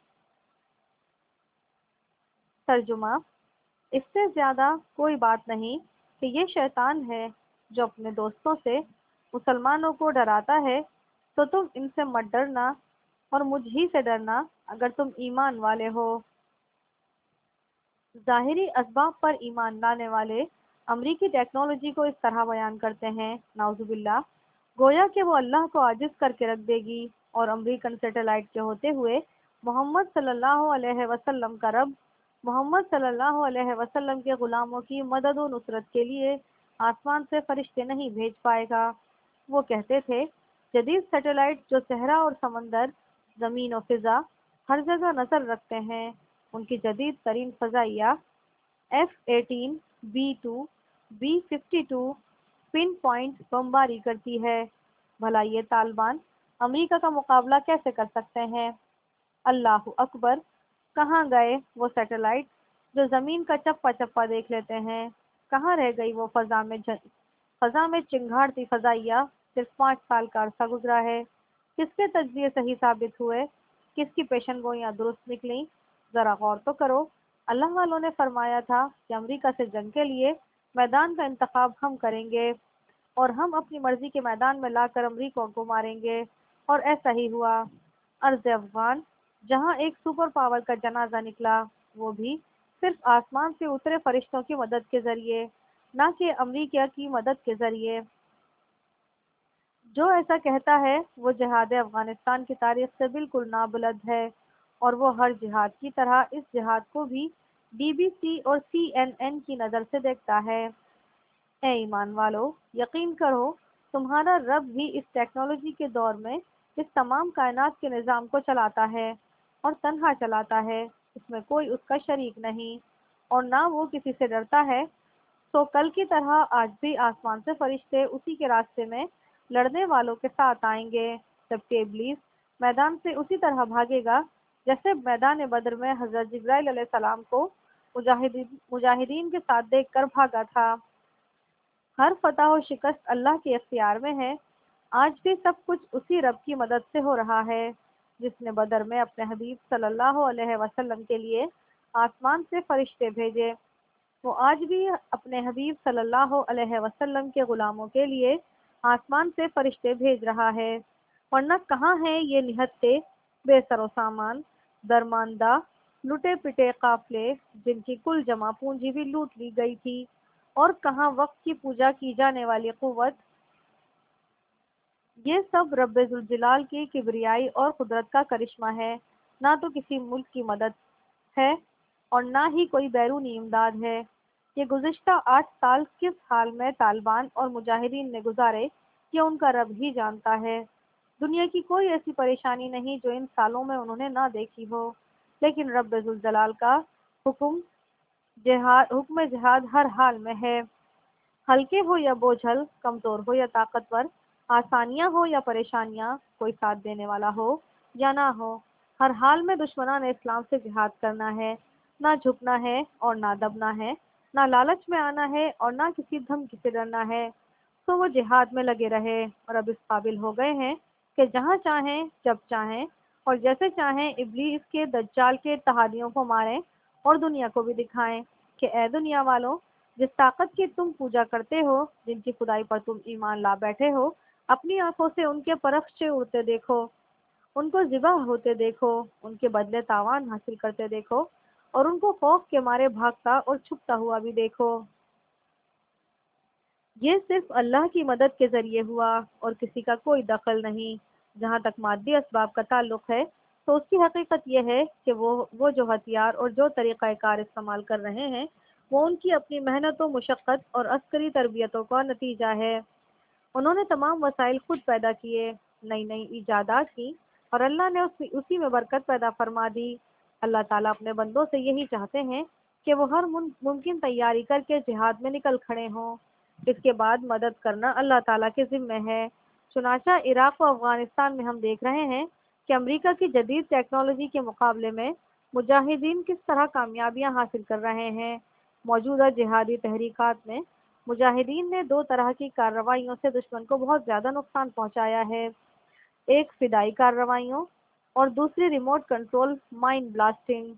ترجمہ: اس سے زیادہ کوئی بات نہیں کہ یہ شیطان ہے جو اپنے دوستوں سے مسلمانوں کو ڈراتا ہے، تو تم ان سے مت ڈرنا اور مجھ ہی سے ڈرنا اگر تم ایمان والے ہو۔ ظاہری اسباب پر ایمان لانے والے امریکی ٹیکنالوجی کو اس طرح بیان کرتے ہیں، نعوذ باللہ، گویا کہ وہ اللہ کو عاجز کر کے رکھ دے گی، اور امریکن سیٹلائٹ کے ہوتے ہوئے محمد صلی اللہ علیہ وسلم کا رب محمد صلی اللہ علیہ وسلم کے غلاموں کی مدد و نصرت کے لیے آسمان سے فرشتے نہیں بھیج پائے گا۔ وہ کہتے تھے، جدید سیٹلائٹ جو صحرا اور سمندر، زمین و فضا ہر جگہ نظر رکھتے ہیں، ان کی جدید ترین فضائیہ F eighteen B two B fifty two pinpoint بمباری کرتی ہے۔ بھلا یہ طالبان امریکہ کا مقابلہ کیسے کر سکتے ہیں؟ اللہ اکبر! کہاں گئے وہ سیٹلائٹ جو زمین کا چپا چپا دیکھ لیتے ہیں؟ کہاں رہ گئی وہ فضا میں جن... فضا میں چنگھاڑتی فضائیہ؟ صرف پانچ سال کا عرصہ گزرا ہے، کس کے تجزیے صحیح ثابت ہوئے؟ کس کی پیشن گوئیاں درست نکلیں؟ ذرا غور تو کرو۔ اللہ والوں نے فرمایا تھا کہ امریکہ سے جنگ کے لیے میدان کا انتخاب ہم کریں گے، اور ہم اپنی مرضی کے میدان میں لا کر امریکہ کو ماریں گے، اور ایسا ہی ہوا۔ ارض افغان جہاں ایک سپر پاور کا جنازہ نکلا، وہ بھی صرف آسمان سے اترے فرشتوں کی مدد کے ذریعے، نہ کہ امریکہ کی مدد کے ذریعے۔ جو ایسا کہتا ہے وہ جہاد افغانستان کی تاریخ سے بالکل نابلد ہے، اور وہ ہر جہاد کی طرح اس جہاد کو بھی بی بی سی اور سی این این کی نظر سے دیکھتا ہے۔ اے ایمان والو، یقین کرو تمہارا رب بھی اس ٹیکنالوجی کے دور میں اس تمام کائنات کے نظام کو چلاتا ہے، اور تنہا چلاتا ہے، اس میں کوئی اس کا شریک نہیں، اور نہ وہ کسی سے ڈرتا ہے۔ سو کل کی طرح آج بھی آسمان سے فرشتے اسی کے راستے میں لڑنے والوں کے ساتھ آئیں گے، جبکہ ابلیس میدان سے اسی طرح بھاگے گا جیسے میدان بدر میں حضرت جبرائیل علیہ السلام کو مجاہدین مجاہدین کے ساتھ دیکھ کر بھاگا تھا۔ ہر فتح و شکست اللہ کے اختیار میں ہے۔ آج بھی سب کچھ اسی رب کی مدد سے ہو رہا ہے، جس نے بدر میں اپنے حبیب صلی اللہ علیہ وسلم کے لیے آسمان سے فرشتے بھیجے، وہ آج بھی اپنے حبیب صلی اللہ علیہ وسلم کے غلاموں کے لیے آسمان سے فرشتے بھیج رہا ہے، ورنہ کہاں ہیں یہ نہتے بے سر و سامان، درماندہ، لٹے پٹے قافلے جن کی کل جمع پونجی بھی لوٹ لی گئی تھی، اور کہاں وقت کی پوجا کی جانے والی قوت؟ یہ سب رب ذوالجلال کی کبریائی اور قدرت کا کرشمہ ہے، نہ تو کسی ملک کی مدد ہے اور نہ ہی کوئی بیرونی امداد ہے۔ یہ گزشتہ آٹھ سال کس حال میں طالبان اور مجاہدین نے گزارے، یہ ان کا رب ہی جانتا ہے۔ دنیا کی کوئی ایسی پریشانی نہیں جو ان سالوں میں انہوں نے نہ دیکھی ہو، لیکن رب ذوالجلال کا حکم جہاد حکم جہاد ہر حال میں ہے۔ ہلکے ہو یا بوجھل، کمزور ہو یا طاقتور، آسانیاں ہو یا پریشانیاں، کوئی ساتھ دینے والا ہو یا نہ ہو، ہر حال میں دشمنان اسلام سے جہاد کرنا ہے، نہ جھکنا ہے اور نہ دبنا ہے، نہ لالچ میں آنا ہے اور نہ کسی دھمکی سے ڈرنا ہے۔ تو وہ جہاد میں لگے رہے، اور اب اس قابل ہو گئے ہیں کہ جہاں چاہیں، جب چاہیں اور جیسے چاہیں ابلیس کے دجال کے اتحادیوں کو ماریں، اور دنیا کو بھی دکھائیں کہ اے دنیا والوں، جس طاقت کی تم پوجا کرتے ہو، جن کی خدائی پر تم ایمان لا بیٹھے ہو، اپنی آنکھوں سے ان کے پرخچے اڑتے دیکھو، ان کو ذبح ہوتے دیکھو، ان کے بدلے تاوان حاصل کرتے دیکھو، اور ان کو خوف کے مارے بھاگتا اور چھپتا ہوا بھی دیکھو۔ یہ صرف اللہ کی مدد کے ذریعے ہوا، اور کسی کا کوئی دخل نہیں۔ جہاں تک مادی اسباب کا تعلق ہے تو اس کی حقیقت یہ ہے کہ وہ وہ جو ہتھیار اور جو طریقہ کار استعمال کر رہے ہیں، وہ ان کی اپنی محنت و مشقت اور عسکری تربیتوں کا نتیجہ ہے۔ انہوں نے تمام وسائل خود پیدا کیے، نئی نئی ایجادات کی، اور اللہ نے اس اسی میں برکت پیدا فرما دی۔ اللہ تعالیٰ اپنے بندوں سے یہی چاہتے ہیں کہ وہ ہر من- ممکن تیاری کر کے جہاد میں نکل کھڑے ہوں۔ اس کے بعد مدد کرنا اللہ تعالیٰ کے ذمہ ہے۔ چنانچہ عراق و افغانستان میں ہم دیکھ رہے ہیں کہ امریکہ کی جدید ٹیکنالوجی کے مقابلے میں مجاہدین کس طرح کامیابیاں حاصل کر رہے ہیں۔ موجودہ جہادی تحریکات میں مجاہدین نے دو طرح کی کارروائیوں سے دشمن کو بہت زیادہ نقصان پہنچایا ہے، ایک فدائی کارروائیوں اور دوسری ریموٹ کنٹرول مائن بلاسٹنگ۔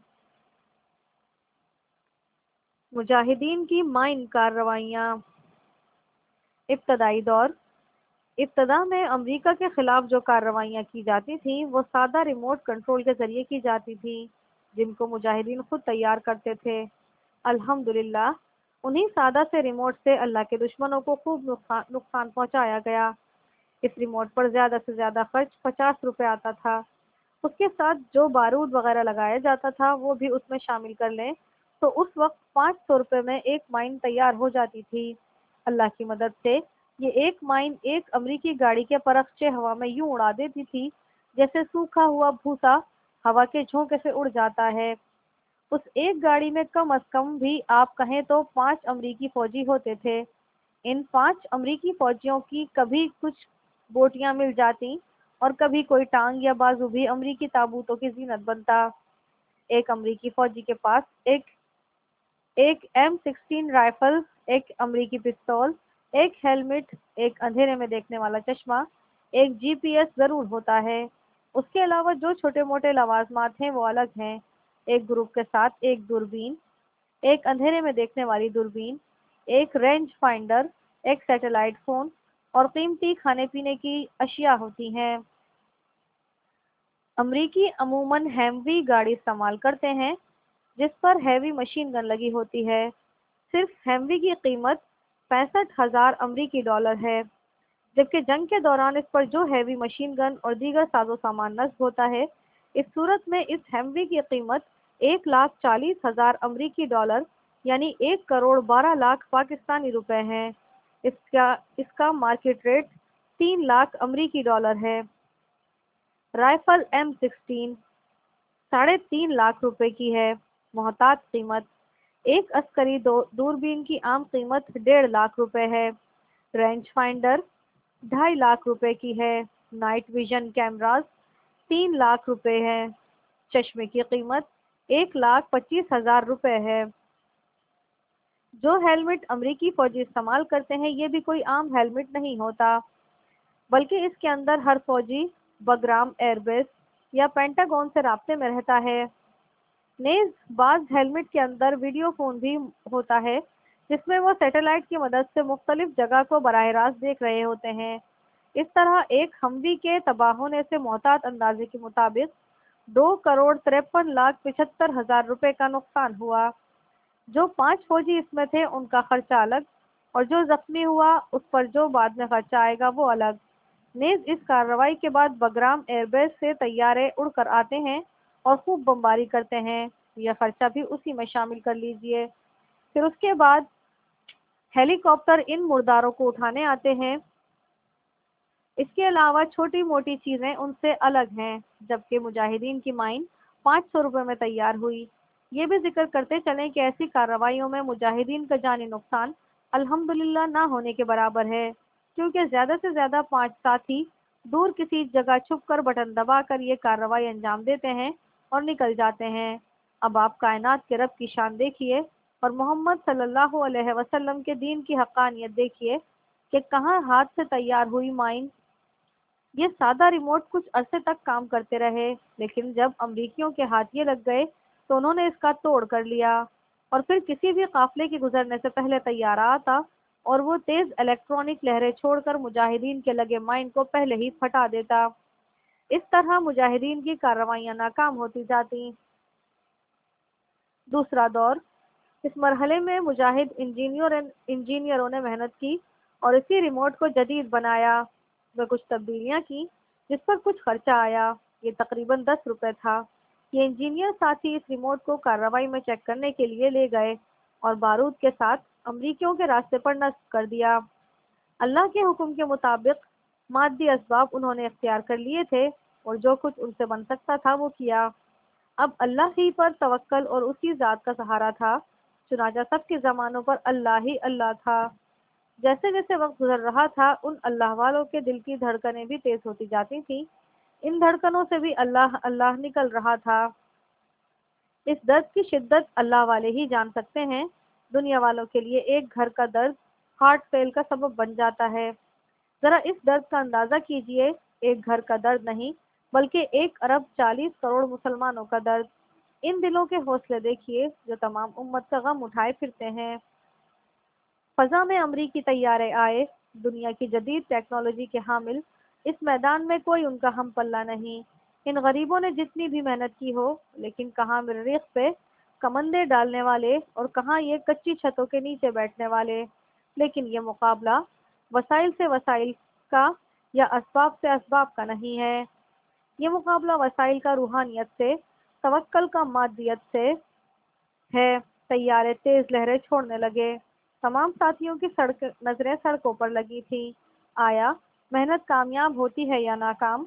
مجاہدین کی مائن کارروائیاں۔ ابتدائی دور ابتدا میں امریکہ کے خلاف جو کارروائیاں کی جاتی تھیں وہ سادہ ریموٹ کنٹرول کے ذریعے کی جاتی تھیں، جن کو مجاہدین خود تیار کرتے تھے۔ الحمدللہ انہیں سادہ سے ریموٹ سے اللہ کے دشمنوں کو خوب نقصان نقصان پہنچایا گیا۔ اس ریموٹ پر زیادہ سے زیادہ خرچ پچاس روپے آتا تھا۔ اس کے ساتھ جو بارود وغیرہ لگایا جاتا تھا وہ بھی اس میں شامل کر لیں تو اس وقت پانچ سو روپے میں ایک مائن تیار ہو جاتی تھی۔ اللہ کی مدد سے یہ ایک مائن ایک امریکی گاڑی کے پرخچے ہوا میں یوں اڑا دیتی تھی جیسے سوکھا ہوا بھوسا ہوا کے جھونکے سے اڑ جاتا ہے۔ اس ایک گاڑی میں کم از کم بھی آپ کہیں تو پانچ امریکی فوجی ہوتے تھے۔ ان پانچ امریکی فوجیوں کی کبھی کچھ بوٹیاں مل جاتی اور کبھی کوئی ٹانگ یا بازو بھی امریکی تابوتوں کی زینت بنتا۔ ایک امریکی فوجی کے پاس ایک ایک ایم سکسٹین رائفل، ایک امریکی پستول، ایک ہیلمٹ، ایک اندھیرے میں دیکھنے والا چشمہ، ایک جی پی ایس ضرور ہوتا ہے۔ اس کے علاوہ جو چھوٹے موٹے لوازمات ہیں وہ الگ ہیں۔ ایک گروپ کے ساتھ ایک دوربین، ایک اندھیرے میں دیکھنے والی دوربین، ایک رینج فائنڈر، ایک سیٹلائٹ فون اور قیمتی کھانے پینے کی اشیاء ہوتی ہیں۔ امریکی عموماً ہیموی گاڑی استعمال کرتے ہیں جس پر ہیوی مشین گن لگی ہوتی ہے۔ صرف ہیموی کی قیمت پینسٹھ ہزار امریکی ڈالر ہے، جبکہ جنگ کے دوران اس پر جو ہیوی مشین گن اور دیگر ساز و سامان نصب ہوتا ہے، اس صورت میں اس ہیموی کی قیمت ایک لاکھ چالیس ہزار امریکی ڈالر یعنی ایک کروڑ بارہ لاکھ پاکستانی روپے ہے۔ اس کا اس کا مارکیٹ ریٹ تین لاکھ امریکی ڈالر ہے۔ رائفل ایم سکسٹین ساڑھے تین لاکھ روپے کی ہے۔ محتاط قیمت ایک عسکری دوربین کی عام قیمت ڈیڑھ لاکھ روپے ہے۔ رینج فائنڈر ڈھائی لاکھ روپے کی ہے۔ نائٹ ویژن کیمراز تین لاکھ روپے ہے۔ چشمے کی قیمت ایک لاکھ پچیس ہزار روپے ہے۔ جو ہیلمٹ امریکی فوجی استعمال کرتے ہیں یہ بھی کوئی عام ہیلمٹ نہیں ہوتا، بلکہ اس کے اندر ہر فوجی بگرام ایئر بیس یا پینٹاگون سے رابطے میں رہتا ہے۔ نیز بعض ہیلمٹ کے اندر ویڈیو فون بھی ہوتا ہے جس میں وہ سیٹلائٹ کی مدد سے مختلف جگہ کو براہ راست دیکھ رہے ہوتے ہیں۔ اس طرح ایک ہموی کے تباہ ہونے سے محتاط اندازے کے مطابق دو کروڑ تریپن لاکھ پچہتر ہزار روپے کا نقصان ہوا۔ جو پانچ فوجی اس میں تھے ان کا خرچہ الگ اور جو زخمی ہوا اس پر جو بعد میں خرچہ آئے گا وہ الگ۔ نیز اس کارروائی کے بعد بگرام ایئر بیس سے طیارے اڑ کر آتے ہیں اور خوب بمباری کرتے ہیں، یہ خرچہ بھی اسی میں شامل کر لیجئے۔ پھر اس کے بعد ہیلی کاپٹر ان مرداروں کو اٹھانے آتے ہیں۔ اس کے علاوہ چھوٹی موٹی چیزیں ان سے الگ ہیں، جبکہ مجاہدین کی مائن پانچ سو روپے میں تیار ہوئی۔ یہ بھی ذکر کرتے چلیں کہ ایسی کارروائیوں میں مجاہدین کا جانی نقصان الحمدللہ نہ ہونے کے برابر ہے، کیونکہ زیادہ سے زیادہ پانچ ساتھی دور کسی جگہ چھپ کر بٹن دبا کر یہ کارروائی انجام دیتے ہیں اور نکل جاتے ہیں۔ اب آپ کائنات کے رب کی شان دیکھیے اور محمد صلی اللہ علیہ وسلم کے دین کی حقانیت دیکھیے کہ کہاں ہاتھ سے تیار ہوئی مائن۔ یہ سادہ ریموٹ کچھ عرصے تک کام کرتے رہے، لیکن جب امریکیوں کے ہاتھ یہ لگ گئے تو انہوں نے اس کا توڑ کر لیا اور پھر کسی بھی قافلے کے گزرنے سے پہلے تیار آتا اور وہ تیز الیکٹرانک لہریں چھوڑ کر مجاہدین کے لگے مائن کو پہلے ہی پھٹا دیتا۔ اس طرح مجاہدین کی کارروائیاں ناکام ہوتی جاتی۔ دوسرا دور اس مرحلے میں مجاہد انجینئروں نے محنت کی اور اسی ریموٹ کو جدید بنایا۔ وہ کچھ تبدیلیاں کی جس پر کچھ خرچہ آیا، یہ تقریباً دس روپے تھا۔ یہ انجینئر ساتھی اس ریموٹ کو کارروائی میں چیک کرنے کے لیے لے گئے اور بارود کے ساتھ امریکیوں کے راستے پر نصب کر دیا۔ اللہ کے حکم کے مطابق مادی اسباب انہوں نے اختیار کر لیے تھے اور جو کچھ ان سے بن سکتا تھا وہ کیا۔ اب اللہ ہی پر توکل اور اسی ذات کا سہارا تھا، چنانچہ سب کے زمانوں پر اللہ ہی اللہ تھا۔ جیسے جیسے وقت گزر رہا تھا ان اللہ والوں کے دل کی دھڑکنیں بھی تیز ہوتی جاتی تھیں، ان دھڑکنوں سے بھی اللہ اللہ نکل رہا تھا۔ اس درد کی شدت اللہ والے ہی جان سکتے ہیں۔ دنیا والوں کے لیے ایک گھر کا درد ہارٹ فیل کا سبب بن جاتا ہے۔ ذرا اس درد کا اندازہ کیجئے، ایک گھر کا درد نہیں بلکہ ایک ارب چالیس کروڑ مسلمانوں کا درد۔ ان دلوں کے حوصلے دیکھیے جو تمام امت کا غم اٹھائے پھرتے ہیں۔ فضا میں امریکی طیارے آئے، دنیا کی جدید ٹیکنالوجی کے حامل، اس میدان میں کوئی ان کا ہم پلہ نہیں۔ ان غریبوں نے جتنی بھی محنت کی ہو، لیکن کہاں مریخ پہ کمندے ڈالنے والے اور کہاں یہ کچی چھتوں کے نیچے بیٹھنے والے۔ لیکن یہ مقابلہ وسائل سے وسائل کا یا اسباب سے اسباب کا نہیں ہے، یہ مقابلہ وسائل کا روحانیت سے، توکل کا مادیت سے ہے۔ طیارے تیز لہریں چھوڑنے لگے، تمام ساتھیوں کی سڑک نظریں سڑکوں پر لگی تھیں۔ آیا محنت کامیاب ہوتی ہے یا ناکام؟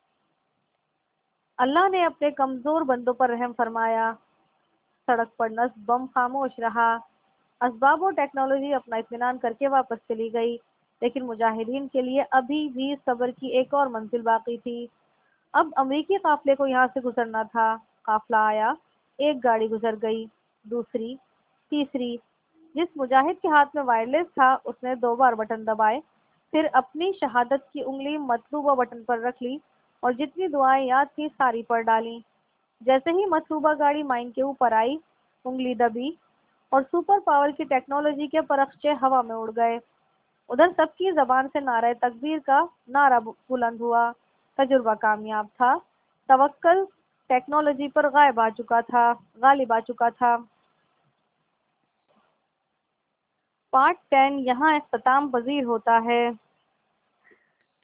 اللہ نے اپنے کمزور بندوں پر رحم فرمایا۔ سڑک پر نصب بم خاموش رہا، اسباب و ٹیکنالوجی اپنا اطمینان کر کے واپس چلی گئی، لیکن مجاہدین کے لیے ابھی بھی صبر کی ایک اور منزل باقی تھی۔ اب امریکی قافلے کو یہاں سے گزرنا تھا۔ قافلہ آیا، ایک گاڑی گزر گئی، دوسری، تیسری۔ جس مجاہد کے ہاتھ میں وائرلیس تھا اس نے دو بار بٹن دبائے، پھر اپنی شہادت کی انگلی مطلوبہ بٹن پر رکھ لی اور جتنی دعائیں یاد تھیں ساری پڑھ ڈالیں۔ جیسے ہی مطلوبہ گاڑی مائن کے اوپر آئی، انگلی دبی اور سپر پاور کی ٹیکنالوجی کے پرخچے ہوا میں اڑ گئے۔ ادھر سب کی زبان سے نعرہ تکبیر کا نعرہ بلند ہوا۔ تجربہ کامیاب تھا، توکل ٹیکنالوجی پر غائب آ چکا تھا غالب آ چکا تھا۔ پارٹ ٹین یہاں اختتام پذیر ہوتا ہے۔